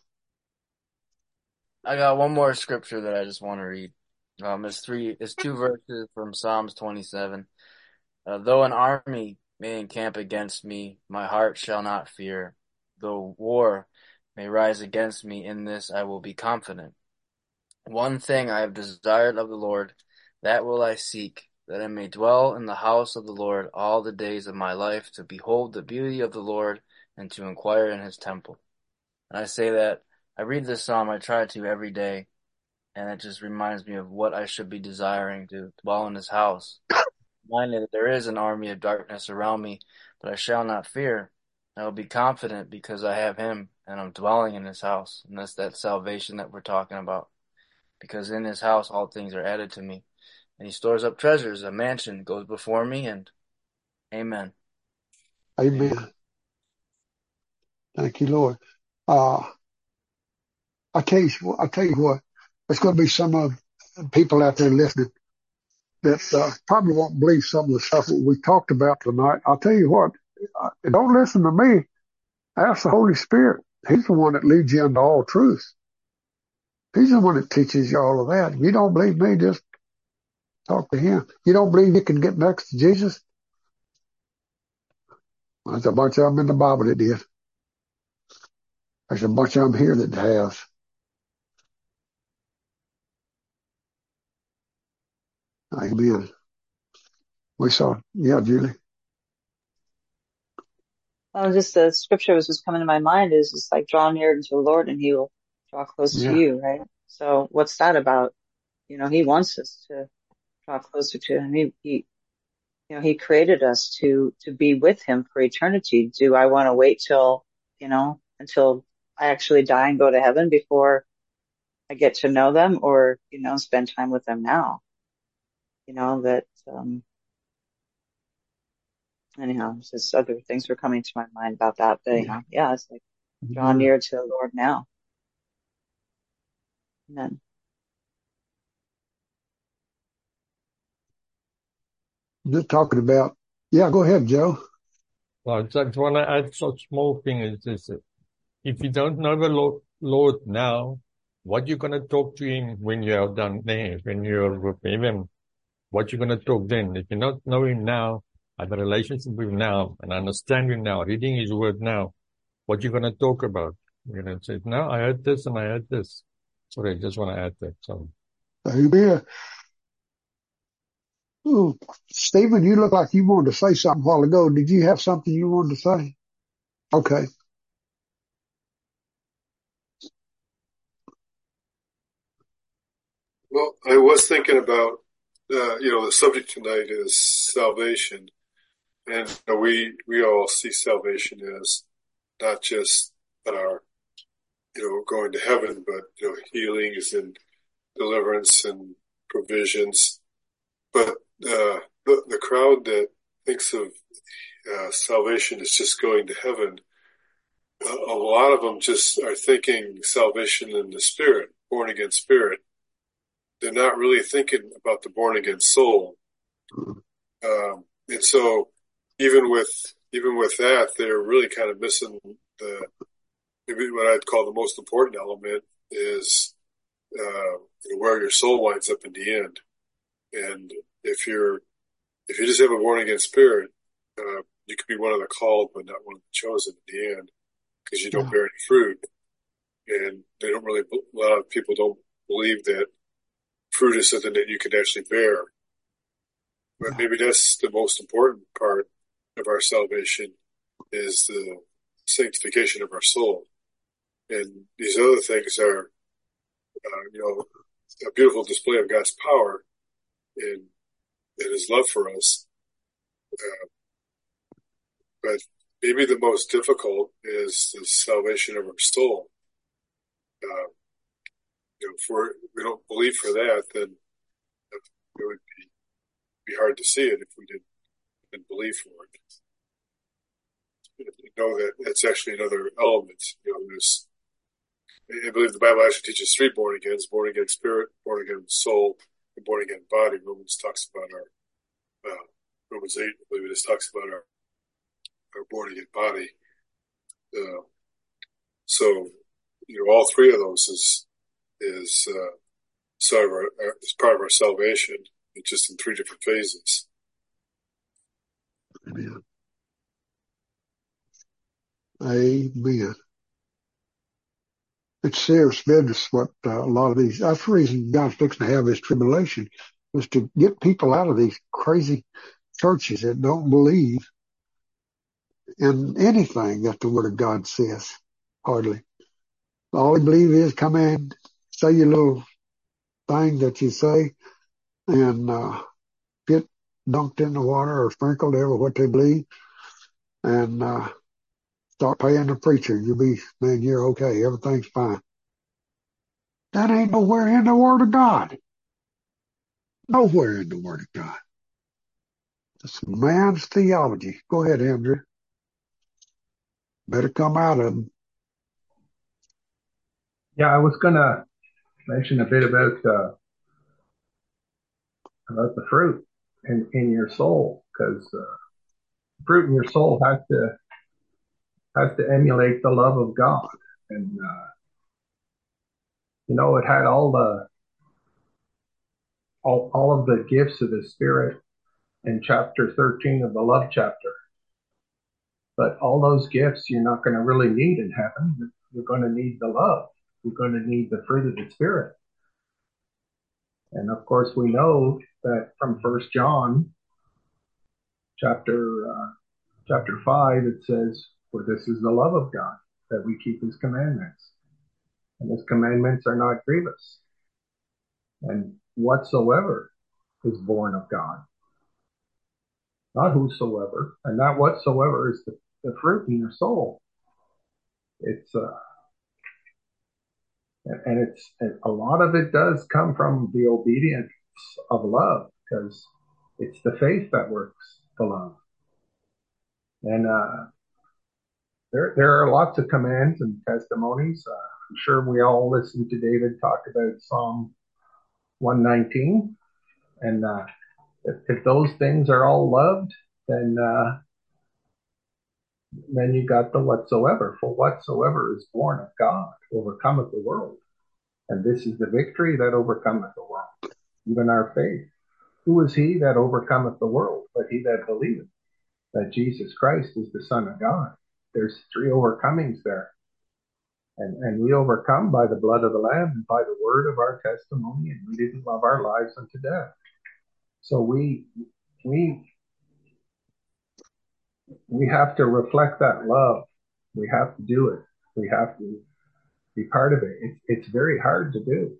I got one more scripture that I just want to read. Um, it's three, it's two verses from Psalms twenty-seven. Uh, though an army may encamp against me, my heart shall not fear. Though war may rise against me, in this I will be confident. One thing I have desired of the Lord, that will I seek, that I may dwell in the house of the Lord all the days of my life, to behold the beauty of the Lord and to inquire in his temple. And I say that I read this psalm, I try to every day, and it just reminds me of what I should be desiring, to dwell in his house. Reminded that there is an army of darkness around me, but I shall not fear. I will be confident because I have him and I'm dwelling in his house. And that's that salvation that we're talking about. Because in his house all things are added to me. And he stores up treasures. A mansion goes before me, and amen. Amen. Amen. Thank you, Lord. Uh, I tell you, I tell you what, there's going to be some of people out there listening that uh, probably won't believe some of the stuff that we talked about tonight. I'll tell you what, uh, don't listen to me. Ask the Holy Spirit. He's the one that leads you into all truth. He's the one that teaches you all of that. If you don't believe me, just talk to him. You don't believe you can get next to Jesus? Well, there's a bunch of them in the Bible that did. There's a bunch of them here that has. Amen. We saw, yeah, Julie. Well, just the scripture was just coming to my mind is just like draw near to the Lord and he will draw close Yeah. to you, right? So what's that about? You know, he wants us to draw closer to him. He, he, you know, he created us to, to be with him for eternity. Do I want to wait till, you know, until I actually die and go to heaven before I get to know them, or, you know, spend time with them now? You know, that, um, anyhow, just other things were coming to my mind about that. But, you know, yeah, it's like draw Yeah. near to the Lord now. Amen. just talking about, yeah, go ahead, Joe. Well, I just want to add such small thing is this. If you don't know the Lord, Lord now, what you going to talk to him when you're down there, when you're with him? What you going to talk then? If you not know him now, have a relationship with him now, and understand him now, reading his word now, what you going to talk about? You're going to say, no, I heard this and I heard this. Sorry, I just want to add that. So. Amen. Ooh, Stephen, you look like you wanted to say something a while ago. Did you have something you wanted to say? Okay. Well, I was thinking about, uh, you know, the subject tonight is salvation. And you know, we, we all see salvation as not just our, you know, going to heaven, but, you know, healings and deliverance and provisions. But, uh, the, the crowd that thinks of, uh, salvation as just going to heaven, a, a lot of them just are thinking salvation in the spirit, born again spirit. They're not really thinking about the born again soul. Um, and so even with, even with that, they're really kind of missing the, maybe what I'd call the most important element is, uh, where your soul winds up in the end. And if you're, if you just have a born again spirit, uh, you could be one of the called, but not one of the chosen in the end, because you don't Yeah. bear any fruit. And they don't really, a lot of people don't believe that fruit is something that you can actually bear. But maybe that's the most important part of our salvation is the sanctification of our soul. And these other things are, uh, you know, a beautiful display of God's power and, and his love for us. Uh, but maybe the most difficult is the salvation of our soul. Uh, you know, if we're, we don't believe for that, then it would be, be hard to see it if we didn't, didn't believe for it. You know that that's actually another element. You know, there's, I believe the Bible actually teaches three born agains: born again spirit, born again soul, and born again body. Romans talks about our, uh, Romans eight, I believe it is, talks about our, our born again body. Uh, so, you know, all three of those is, is, uh, sort of our, our, is part of our salvation. It's just in three different phases. Amen. Amen. It's serious business what uh, a lot of these, that's the reason God's fixing to have this tribulation, is to get people out of these crazy churches that don't believe in anything that the Word of God says, hardly. All they believe is come in, say your little thing that you say, and uh, get dunked in the water or sprinkled over what they believe, and uh, start paying the preacher. You'll be, man, you're okay. Everything's fine. That ain't nowhere in the Word of God. Nowhere in the Word of God. It's man's theology. Go ahead, Andrew. Better come out of them. Yeah, I was going to mention a bit about uh, about the fruit in, in your soul, because uh, fruit in your soul has to has to emulate the love of God, and uh, you know, it had all the all all of the gifts of the Spirit in chapter thirteen of the love chapter. But all those gifts you're not going to really need in heaven. You're going to need the love. You're going to need the fruit of the Spirit. And of course, we know that from First John chapter uh, chapter five, it says, "For this is the love of God, that we keep His commandments, and His commandments are not grievous. And whatsoever is born of God, not whosoever, and that whatsoever is the, the fruit in your soul. It's uh, and it's and a lot of it does come from the obedience of love, because it's the faith that works the love. And uh, there there are lots of commands and testimonies. Uh, I'm sure we all listened to David talk about Psalm one nineteen, and uh, If, if those things are all loved, then, uh, then you got the whatsoever. For whatsoever is born of God overcometh the world. And this is the victory that overcometh the world, even our faith. Who is he that overcometh the world, but he that believeth that Jesus Christ is the Son of God? There's three overcomings there. And, and we overcome by the blood of the Lamb and by the word of our testimony, and we didn't love our lives unto death. So we, we, we have to reflect that love. We have to do it. We have to be part of it. It's, it's very hard to do.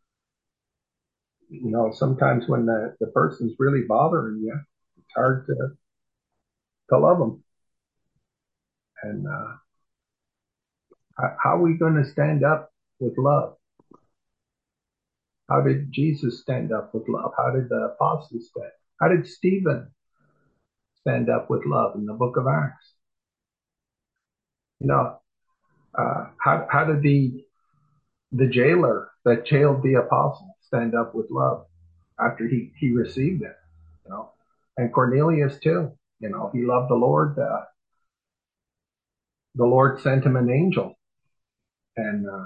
You know, sometimes when the, the person's really bothering you, it's hard to, to love them. And, uh, how are we going to stand up with love? How did Jesus stand up with love? How did the apostles stand? How did Stephen stand up with love in the book of Acts? You know, uh, how, how did the, the jailer that jailed the apostle stand up with love after he, he received it? You know, and Cornelius too, you know, he loved the Lord. Uh, the Lord sent him an angel, and, uh,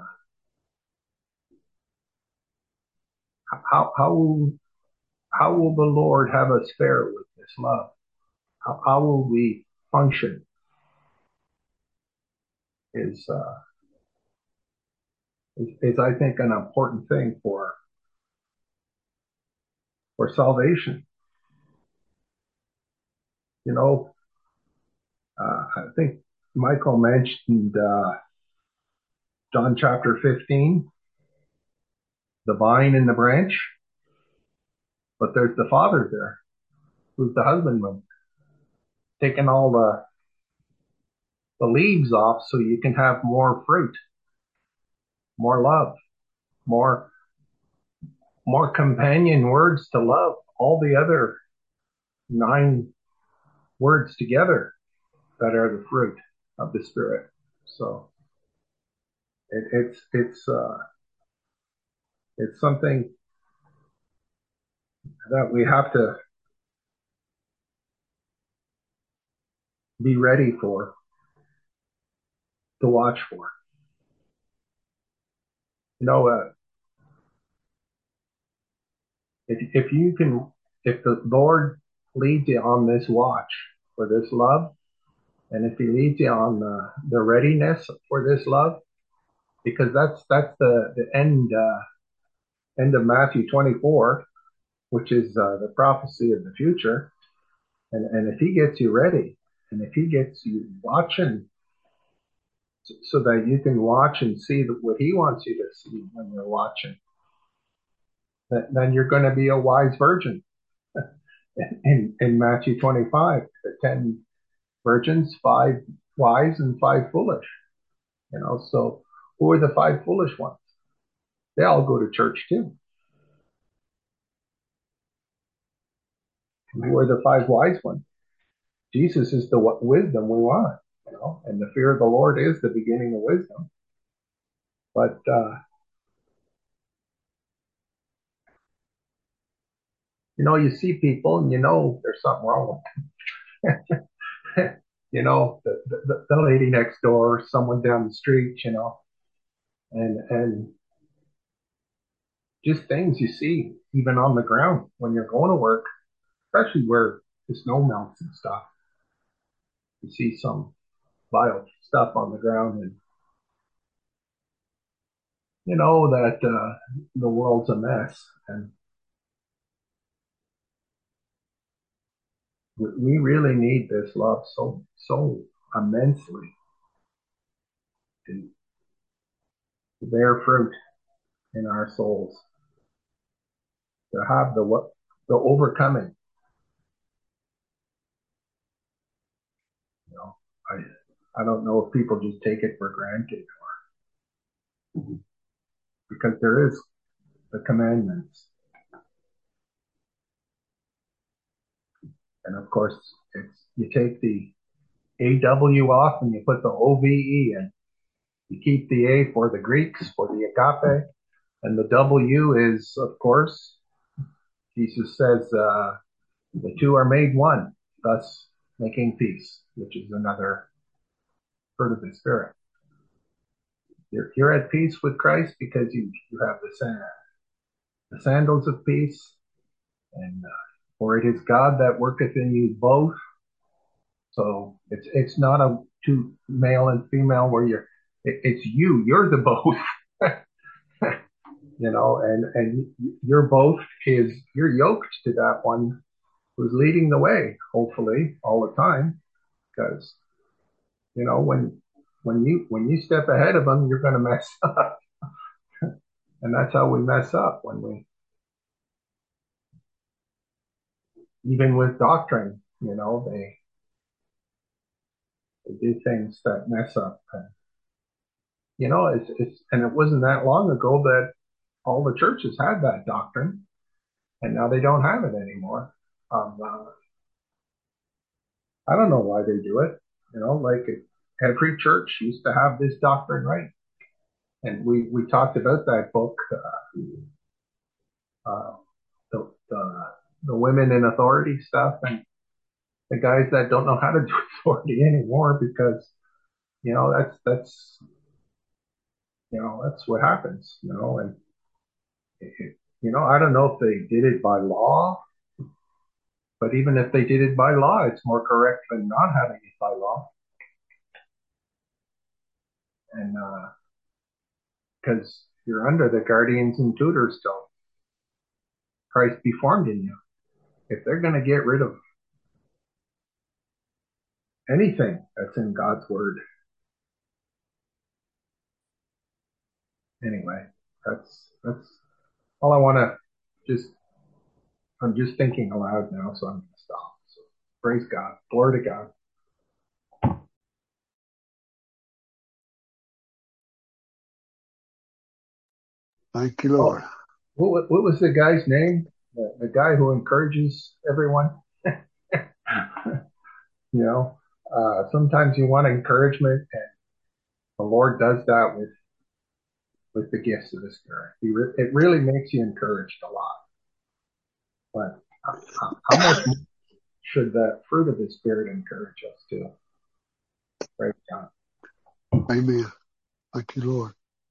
how, how, how will the Lord have us fare with this love? How, how will we function is, uh, is, is, I think, an important thing for, for salvation. You know, uh, I think Michael mentioned, uh, John chapter fifteen, the vine and the branch, but there's the Father there, who's the husbandman, taking all the, the leaves off so you can have more fruit, more love, more, more companion words to love, all the other nine words together that are the fruit of the Spirit. So it, it's, it's, uh, it's something that we have to be ready for, to watch for. You know, uh, if, if you can, if the Lord leads you on this watch for this love, and if he leads you on the, the readiness for this love, because that's, that's the, the end, uh, end of Matthew twenty-four, which is, uh, the prophecy of the future. And, and if he gets you ready, and if he gets you watching so that you can watch and see what he wants you to see when you're watching, then you're going to be a wise virgin. In, in Matthew twenty-five, the ten virgins, five wise and five foolish. You know, so who are the five foolish ones? They all go to church too. And who are the five wise ones? Jesus is the wisdom we want, you know, and the fear of the Lord is the beginning of wisdom. But, uh, you know, you see people and you know there's something wrong with them. You know, the, the, the lady next door, someone down the street, you know, and, and just things you see even on the ground when you're going to work, especially where the snow melts and stuff. You see some vile stuff on the ground, and you know that uh, the world's a mess, and we really need this love so so immensely to bear fruit in our souls, to have the what the overcoming. You know, I I don't know if people just take it for granted, or because there is the commandments, and of course it's you take the A W off and you put the O V E in. You keep the A for the Greeks, for the agape, and the W is, of course, Jesus says, uh, The two are made one, thus making peace, which is another fruit of the Spirit. You're, you're at peace with Christ because you, you have the, sand, the sandals of peace, and uh, for it is God that worketh in you both. So it's it's not a two male and female where you're it, it's you you're the both. You know, and and your both is you're yoked to that one who's leading the way, hopefully all the time, because you know when when you when you step ahead of them, you're going to mess up, and that's how we mess up when we even with doctrine. You know, they they do things that mess up. And, you know, it's it's and it wasn't that long ago that all the churches had that doctrine, and now they don't have it anymore. Um, uh, I don't know why they do it. You know, like every church used to have this doctrine, right? And we, we talked about that book, uh, uh, the, the, the women in authority stuff, and the guys that don't know how to do authority anymore because, you know, that's, that's, you know, that's what happens, you know, and, it, you know, I don't know if they did it by law, but even if they did it by law, it's more correct than not having it by law. And, uh, because you're under the guardians and tutors till Christ be formed in you. If they're going to get rid of anything that's in God's word, anyway, that's that's all I want to just. I'm just thinking aloud now, so I'm going to stop. So praise God, glory to God. Thank you, Lord. Oh, what, what was the guy's name? The, the guy who encourages everyone. You know, uh, sometimes you want encouragement, and the Lord does that with with the gifts of the Spirit. He re- it really makes you encouraged a lot. But uh, how much should the fruit of the Spirit encourage us to? Praise God. Amen. Thank you, Lord.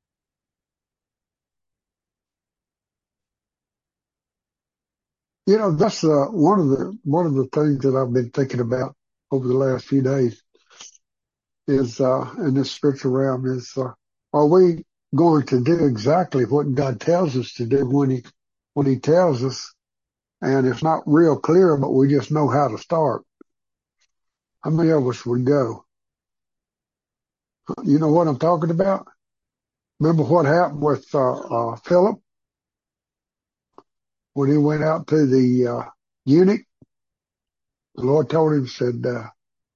You know, that's uh, one of the one of the things that I've been thinking about over the last few days is uh, in this spiritual realm is uh, are we going to do exactly what God tells us to do when He when He tells us, and it's not real clear, but we just know how to start. How many of us would go? You know what I'm talking about? Remember what happened with uh, uh, Philip when he went out to the uh, eunuch? The Lord told him, said, uh,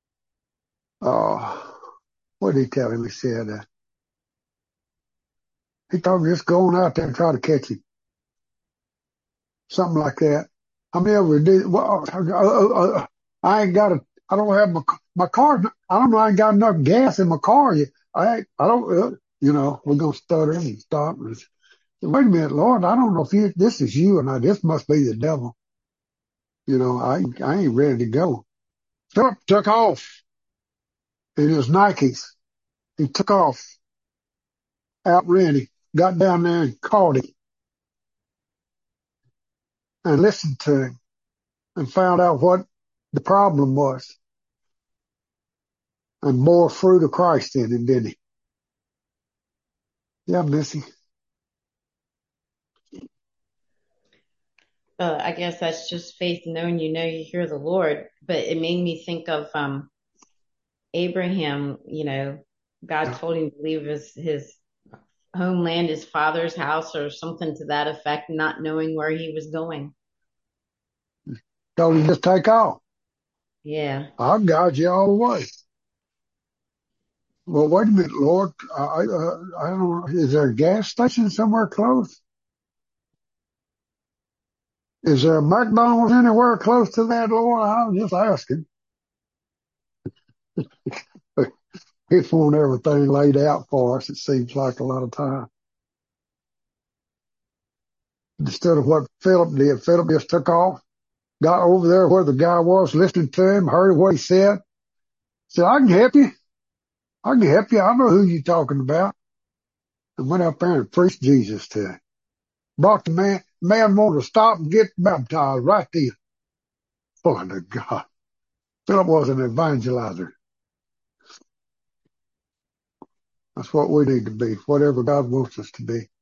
uh, what did He tell him? He said, uh, He told him just go on out there and try to catch him. Something like that. How many ever do? Well, uh, uh, uh, I ain't got a. I don't have my my car. I don't know. I ain't got enough gas in my car yet. I I don't. Uh, you know, we're gonna stutter and stop. And say, wait a minute, Lord. I don't know if you, this is you, and I, this must be the devil. You know, I I ain't ready to go. Philip took off in his Nikes. He took off, outran him, got down there and caught him, and listened to him, and found out what the problem was, and bore fruit of Christ in him, didn't he? Yeah, Missy. Uh, I guess that's just faith, knowing you know you hear the Lord. But it made me think of um, Abraham. You know, God told him to leave his, his homeland, his father's house, or something to that effect, not knowing where he was going. Told him just take off. Yeah. I'll guide you all the way. Well, wait a minute, Lord. I, uh, I don't know. Is there a gas station somewhere close? Is there a McDonald's anywhere close to that, Lord? I was just asking. It's want everything laid out for us, it seems like a lot of time. Instead of what Philip did, Philip just took off. got over there where the guy was, listening to him, heard what he said. Said, I can help you. I can help you. I know who you're talking about. And went up there and preached Jesus to him. Brought the man, man wanted to stop and get baptized right there. Glory to God. Philip was an evangelizer. That's what we need to be, whatever God wants us to be.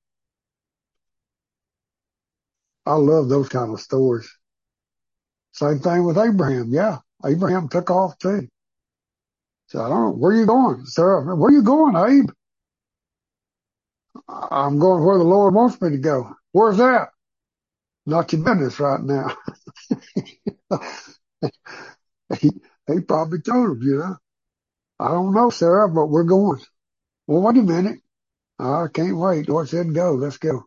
I love those kind of stories. Same thing with Abraham. Yeah, Abraham took off too. So I don't know, where you going, sir? Where you going, Abe? I'm going where the Lord wants me to go. Where's that? Not your business right now. he, he probably told him, you know. I don't know, Sarah, but we're going. Well, wait a minute. I can't wait. Lord said go. Let's go.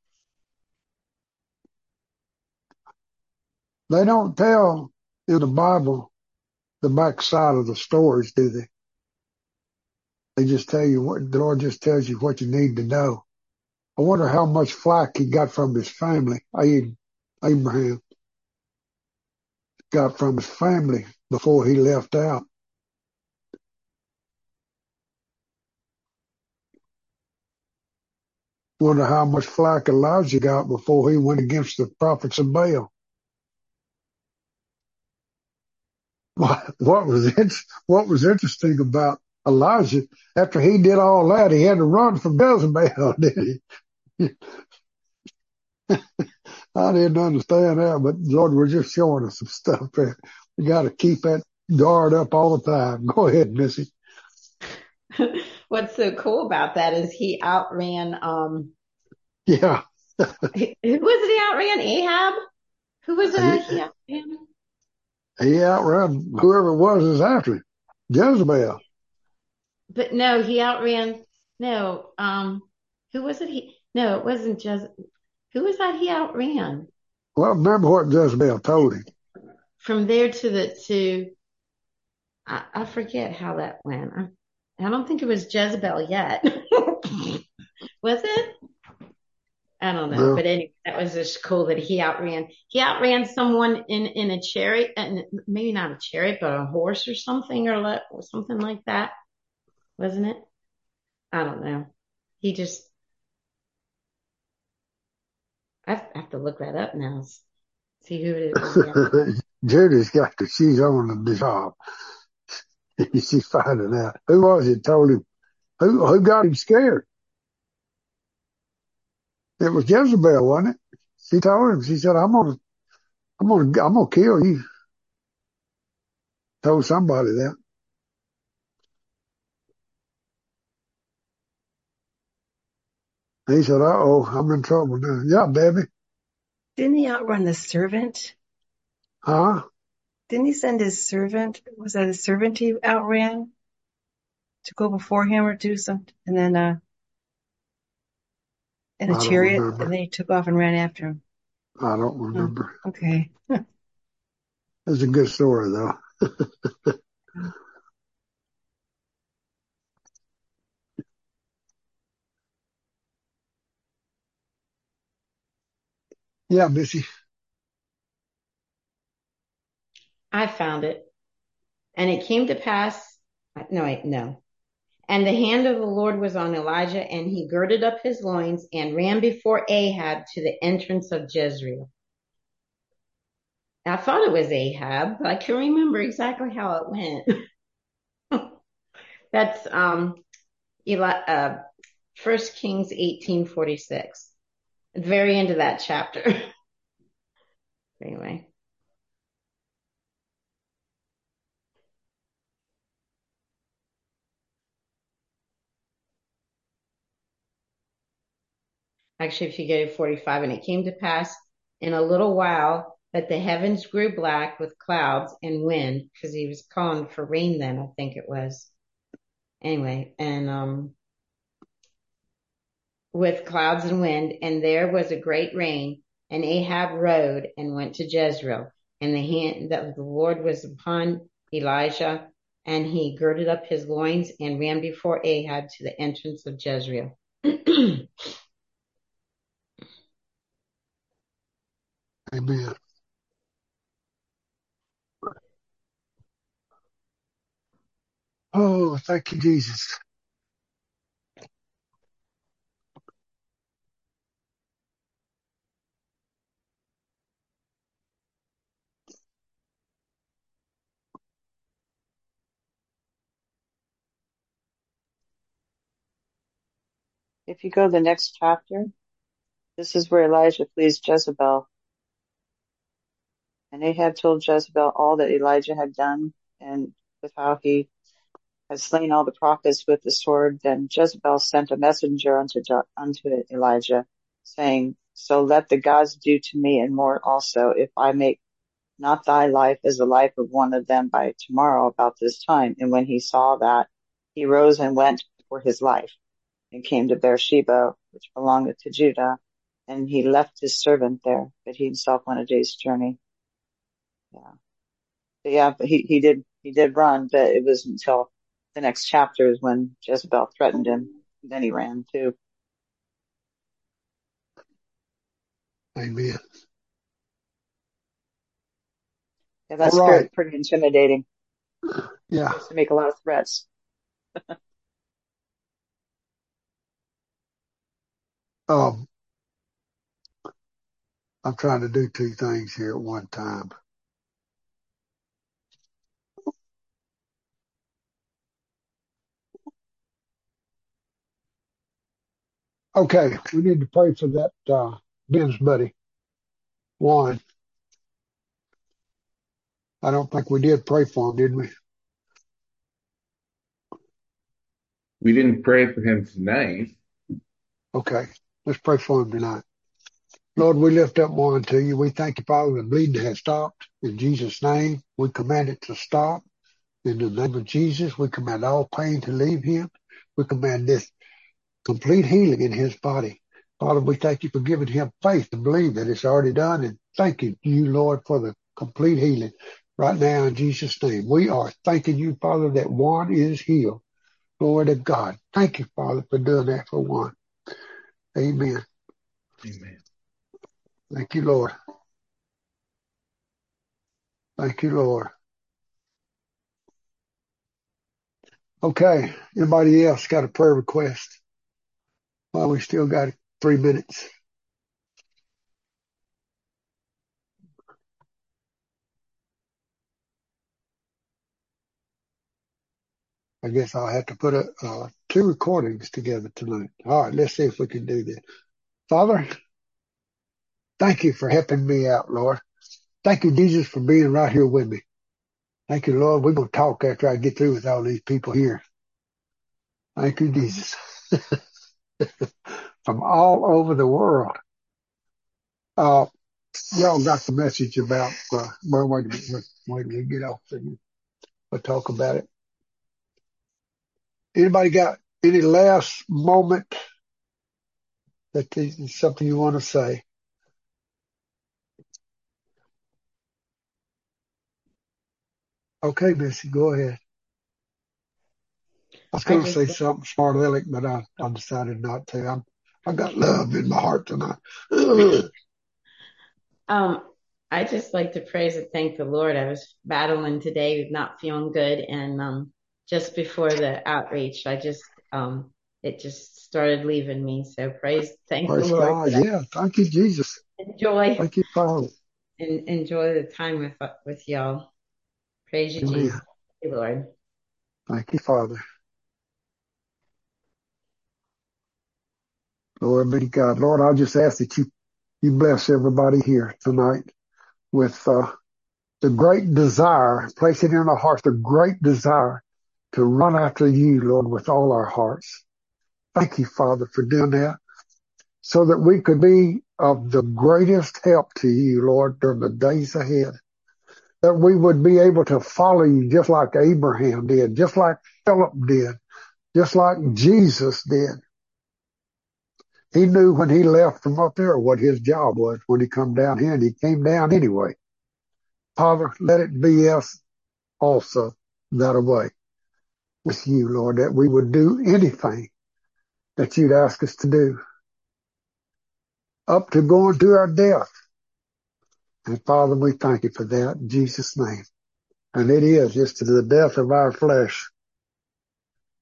They don't tell in the Bible the backside of the stories, do they? They just tell you what, the Lord just tells you what you need to know. I wonder how much flack he got from his family. Abraham got from his family before he left out. Wonder how much flack Elijah got before he went against the prophets of Baal. What, what was it, what was interesting about Elijah, after he did all that, he had to run from Jezebel, didn't he? I didn't understand that, but Lord, we're just showing us some stuff there. We got to keep that guard up all the time. Go ahead, Missy. What's so cool about that is he outran, um, yeah. who was it he outran? Ahab? Who was it he outran? He outran whoever it was is after him. Jezebel. But no, he outran, no, um, who was it he, no, it wasn't Jezebel. Who was that he outran? Well, remember what Jezebel told him. From there to the, to, I, I forget how that went. I, I don't think it was Jezebel yet. Was it? I don't know. No. But anyway, that was just cool that he outran, he outran someone in, in a chariot, and maybe not a chariot, but a horse or something or, le- or something like that. Wasn't it? I don't know. He just, I have to look that up now. See who it was. Judy's got the, she's on the job. She's finding out. Who was it told him? Who, who got him scared? It was Jezebel, wasn't it? She told him, she said, I'm gonna, I'm gonna, I'm gonna kill you. Told somebody that. He said, uh-oh, I'm in trouble now. Yeah, Debbie. Didn't he outrun the servant? Huh? Didn't he send his servant? Was that his servant he outran to go before him or do something? And then, uh, in a I don't chariot, remember. and then he took off and ran after him. I don't remember. Oh, okay. It's a good story, though. Yeah, Missy. I found it. And it came to pass, no, wait, no. And the hand of the Lord was on Elijah, and he girded up his loins and ran before Ahab to the entrance of Jezreel. I thought it was Ahab, but I can't remember exactly how it went. That's um, Eli, uh, First Kings eighteen forty-six. At the very end of that chapter. Anyway. Actually, if you go to forty-five, and it came to pass in a little while that the heavens grew black with clouds and wind, because he was calling for rain then, I think it was. Anyway, and um, with clouds and wind, and there was a great rain, and Ahab rode and went to Jezreel, and the hand of the Lord was upon Elijah, and he girded up his loins and ran before Ahab to the entrance of Jezreel. Amen. Oh, thank you, Jesus. If you go to the next chapter, this is where Elijah flees Jezebel. And Ahab told Jezebel all that Elijah had done and with how he had slain all the prophets with the sword. Then Jezebel sent a messenger unto, Jo- unto Elijah, saying, So let the gods do to me and more also, if I make not thy life as the life of one of them by tomorrow about this time. And when he saw that, he rose and went for his life, and came to Beersheba, which belongeth to Judah, and he left his servant there, but he himself went a day's journey. Yeah. But yeah, but he, he did, he did run, but it was until the next chapter is when Jezebel threatened him. Then he ran too. Amen. Yeah, that All right. spirit's pretty intimidating. Yeah. He has to make a lot of threats. Um, I'm trying to do two things here at one time. Okay, we need to pray for that uh, Ben's buddy, Juan. I don't think we did pray for him, did we? We didn't pray for him tonight. Okay, let's pray for him tonight. Lord, we lift up Juan to you. We thank you, Father, the bleeding has stopped. In Jesus' name, we command it to stop. In the name of Jesus, we command all pain to leave him. We command this complete healing in his body. Father, we thank you for giving him faith to believe that it's already done. And thank you, you, Lord, for the complete healing right now in Jesus' name. We are thanking you, Father, that Juan is healed. Glory to God. Thank you, Father, for doing that for Juan. Amen. Amen. Thank you, Lord. Thank you, Lord. Okay. Anybody else got a prayer request? Well, we still got three minutes. I guess I'll have to put a, uh, two recordings together tonight. All right, let's see if we can do that. Father, thank you for helping me out, Lord. Thank you, Jesus, for being right here with me. Thank you, Lord. We're going to talk after I get through with all these people here. Thank you, Jesus. From all over the world. Uh, y'all got the message about, uh, well, wait a minute, wait, wait a minute, get off there. We'll talk about it. Anybody got any last moment that is something you want to say? Okay, Missy, go ahead. I was I going to just say something smart aleck, but I, I decided not to. I'm, I got love in my heart tonight. um I just like to praise and thank the Lord. I was battling today with not feeling good, and um just before the outreach, I just um it just started leaving me. So praise, thank the Praise Lord God. that I Yeah. Thank you, Jesus. enjoy Thank you, Father. and enjoy the time with with y'all. Praise you, Amen. Jesus. Thank you, Lord. Thank you, Father. Glory be to God. Lord, I just ask that you, you bless everybody here tonight with uh, the great desire, place it in our hearts, the great desire to run after you, Lord, with all our hearts. Thank you, Father, for doing that so that we could be of the greatest help to you, Lord, during the days ahead. That we would be able to follow you just like Abraham did, just like Philip did, just like Jesus did. He knew when he left from up there what his job was when he come down here, and he came down anyway. Father, let it be us also that way with you, Lord, that we would do anything that you'd ask us to do, up to going to our death. And Father, we thank you for that in Jesus' name. And it is just to the death of our flesh.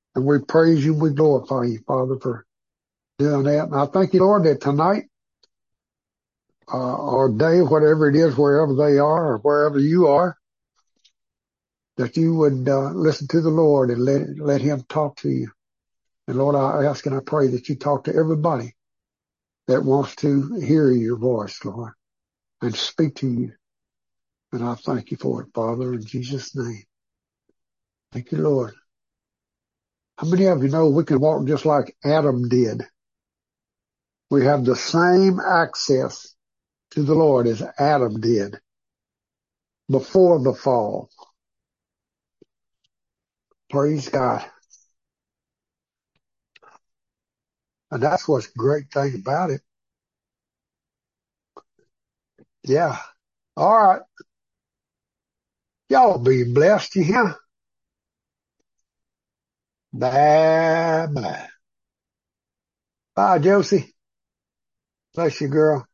And we praise you, we glorify you, Father, for doing that. And I thank you, Lord, that tonight, uh, or day, whatever it is, wherever they are or wherever you are, that you would uh, listen to the Lord and let let him talk to you. And Lord, I ask and I pray that you talk to everybody that wants to hear your voice, Lord, and speak to you. And I thank you for it, Father, in Jesus' name. Thank you, Lord. How many of you know we can walk just like Adam did? We have the same access to the Lord as Adam did before the fall. Praise God. And that's what's the great thing about it. Yeah. All right. Y'all be blessed, you hear? Bye bye. Bye, Josie. Bless you, girl.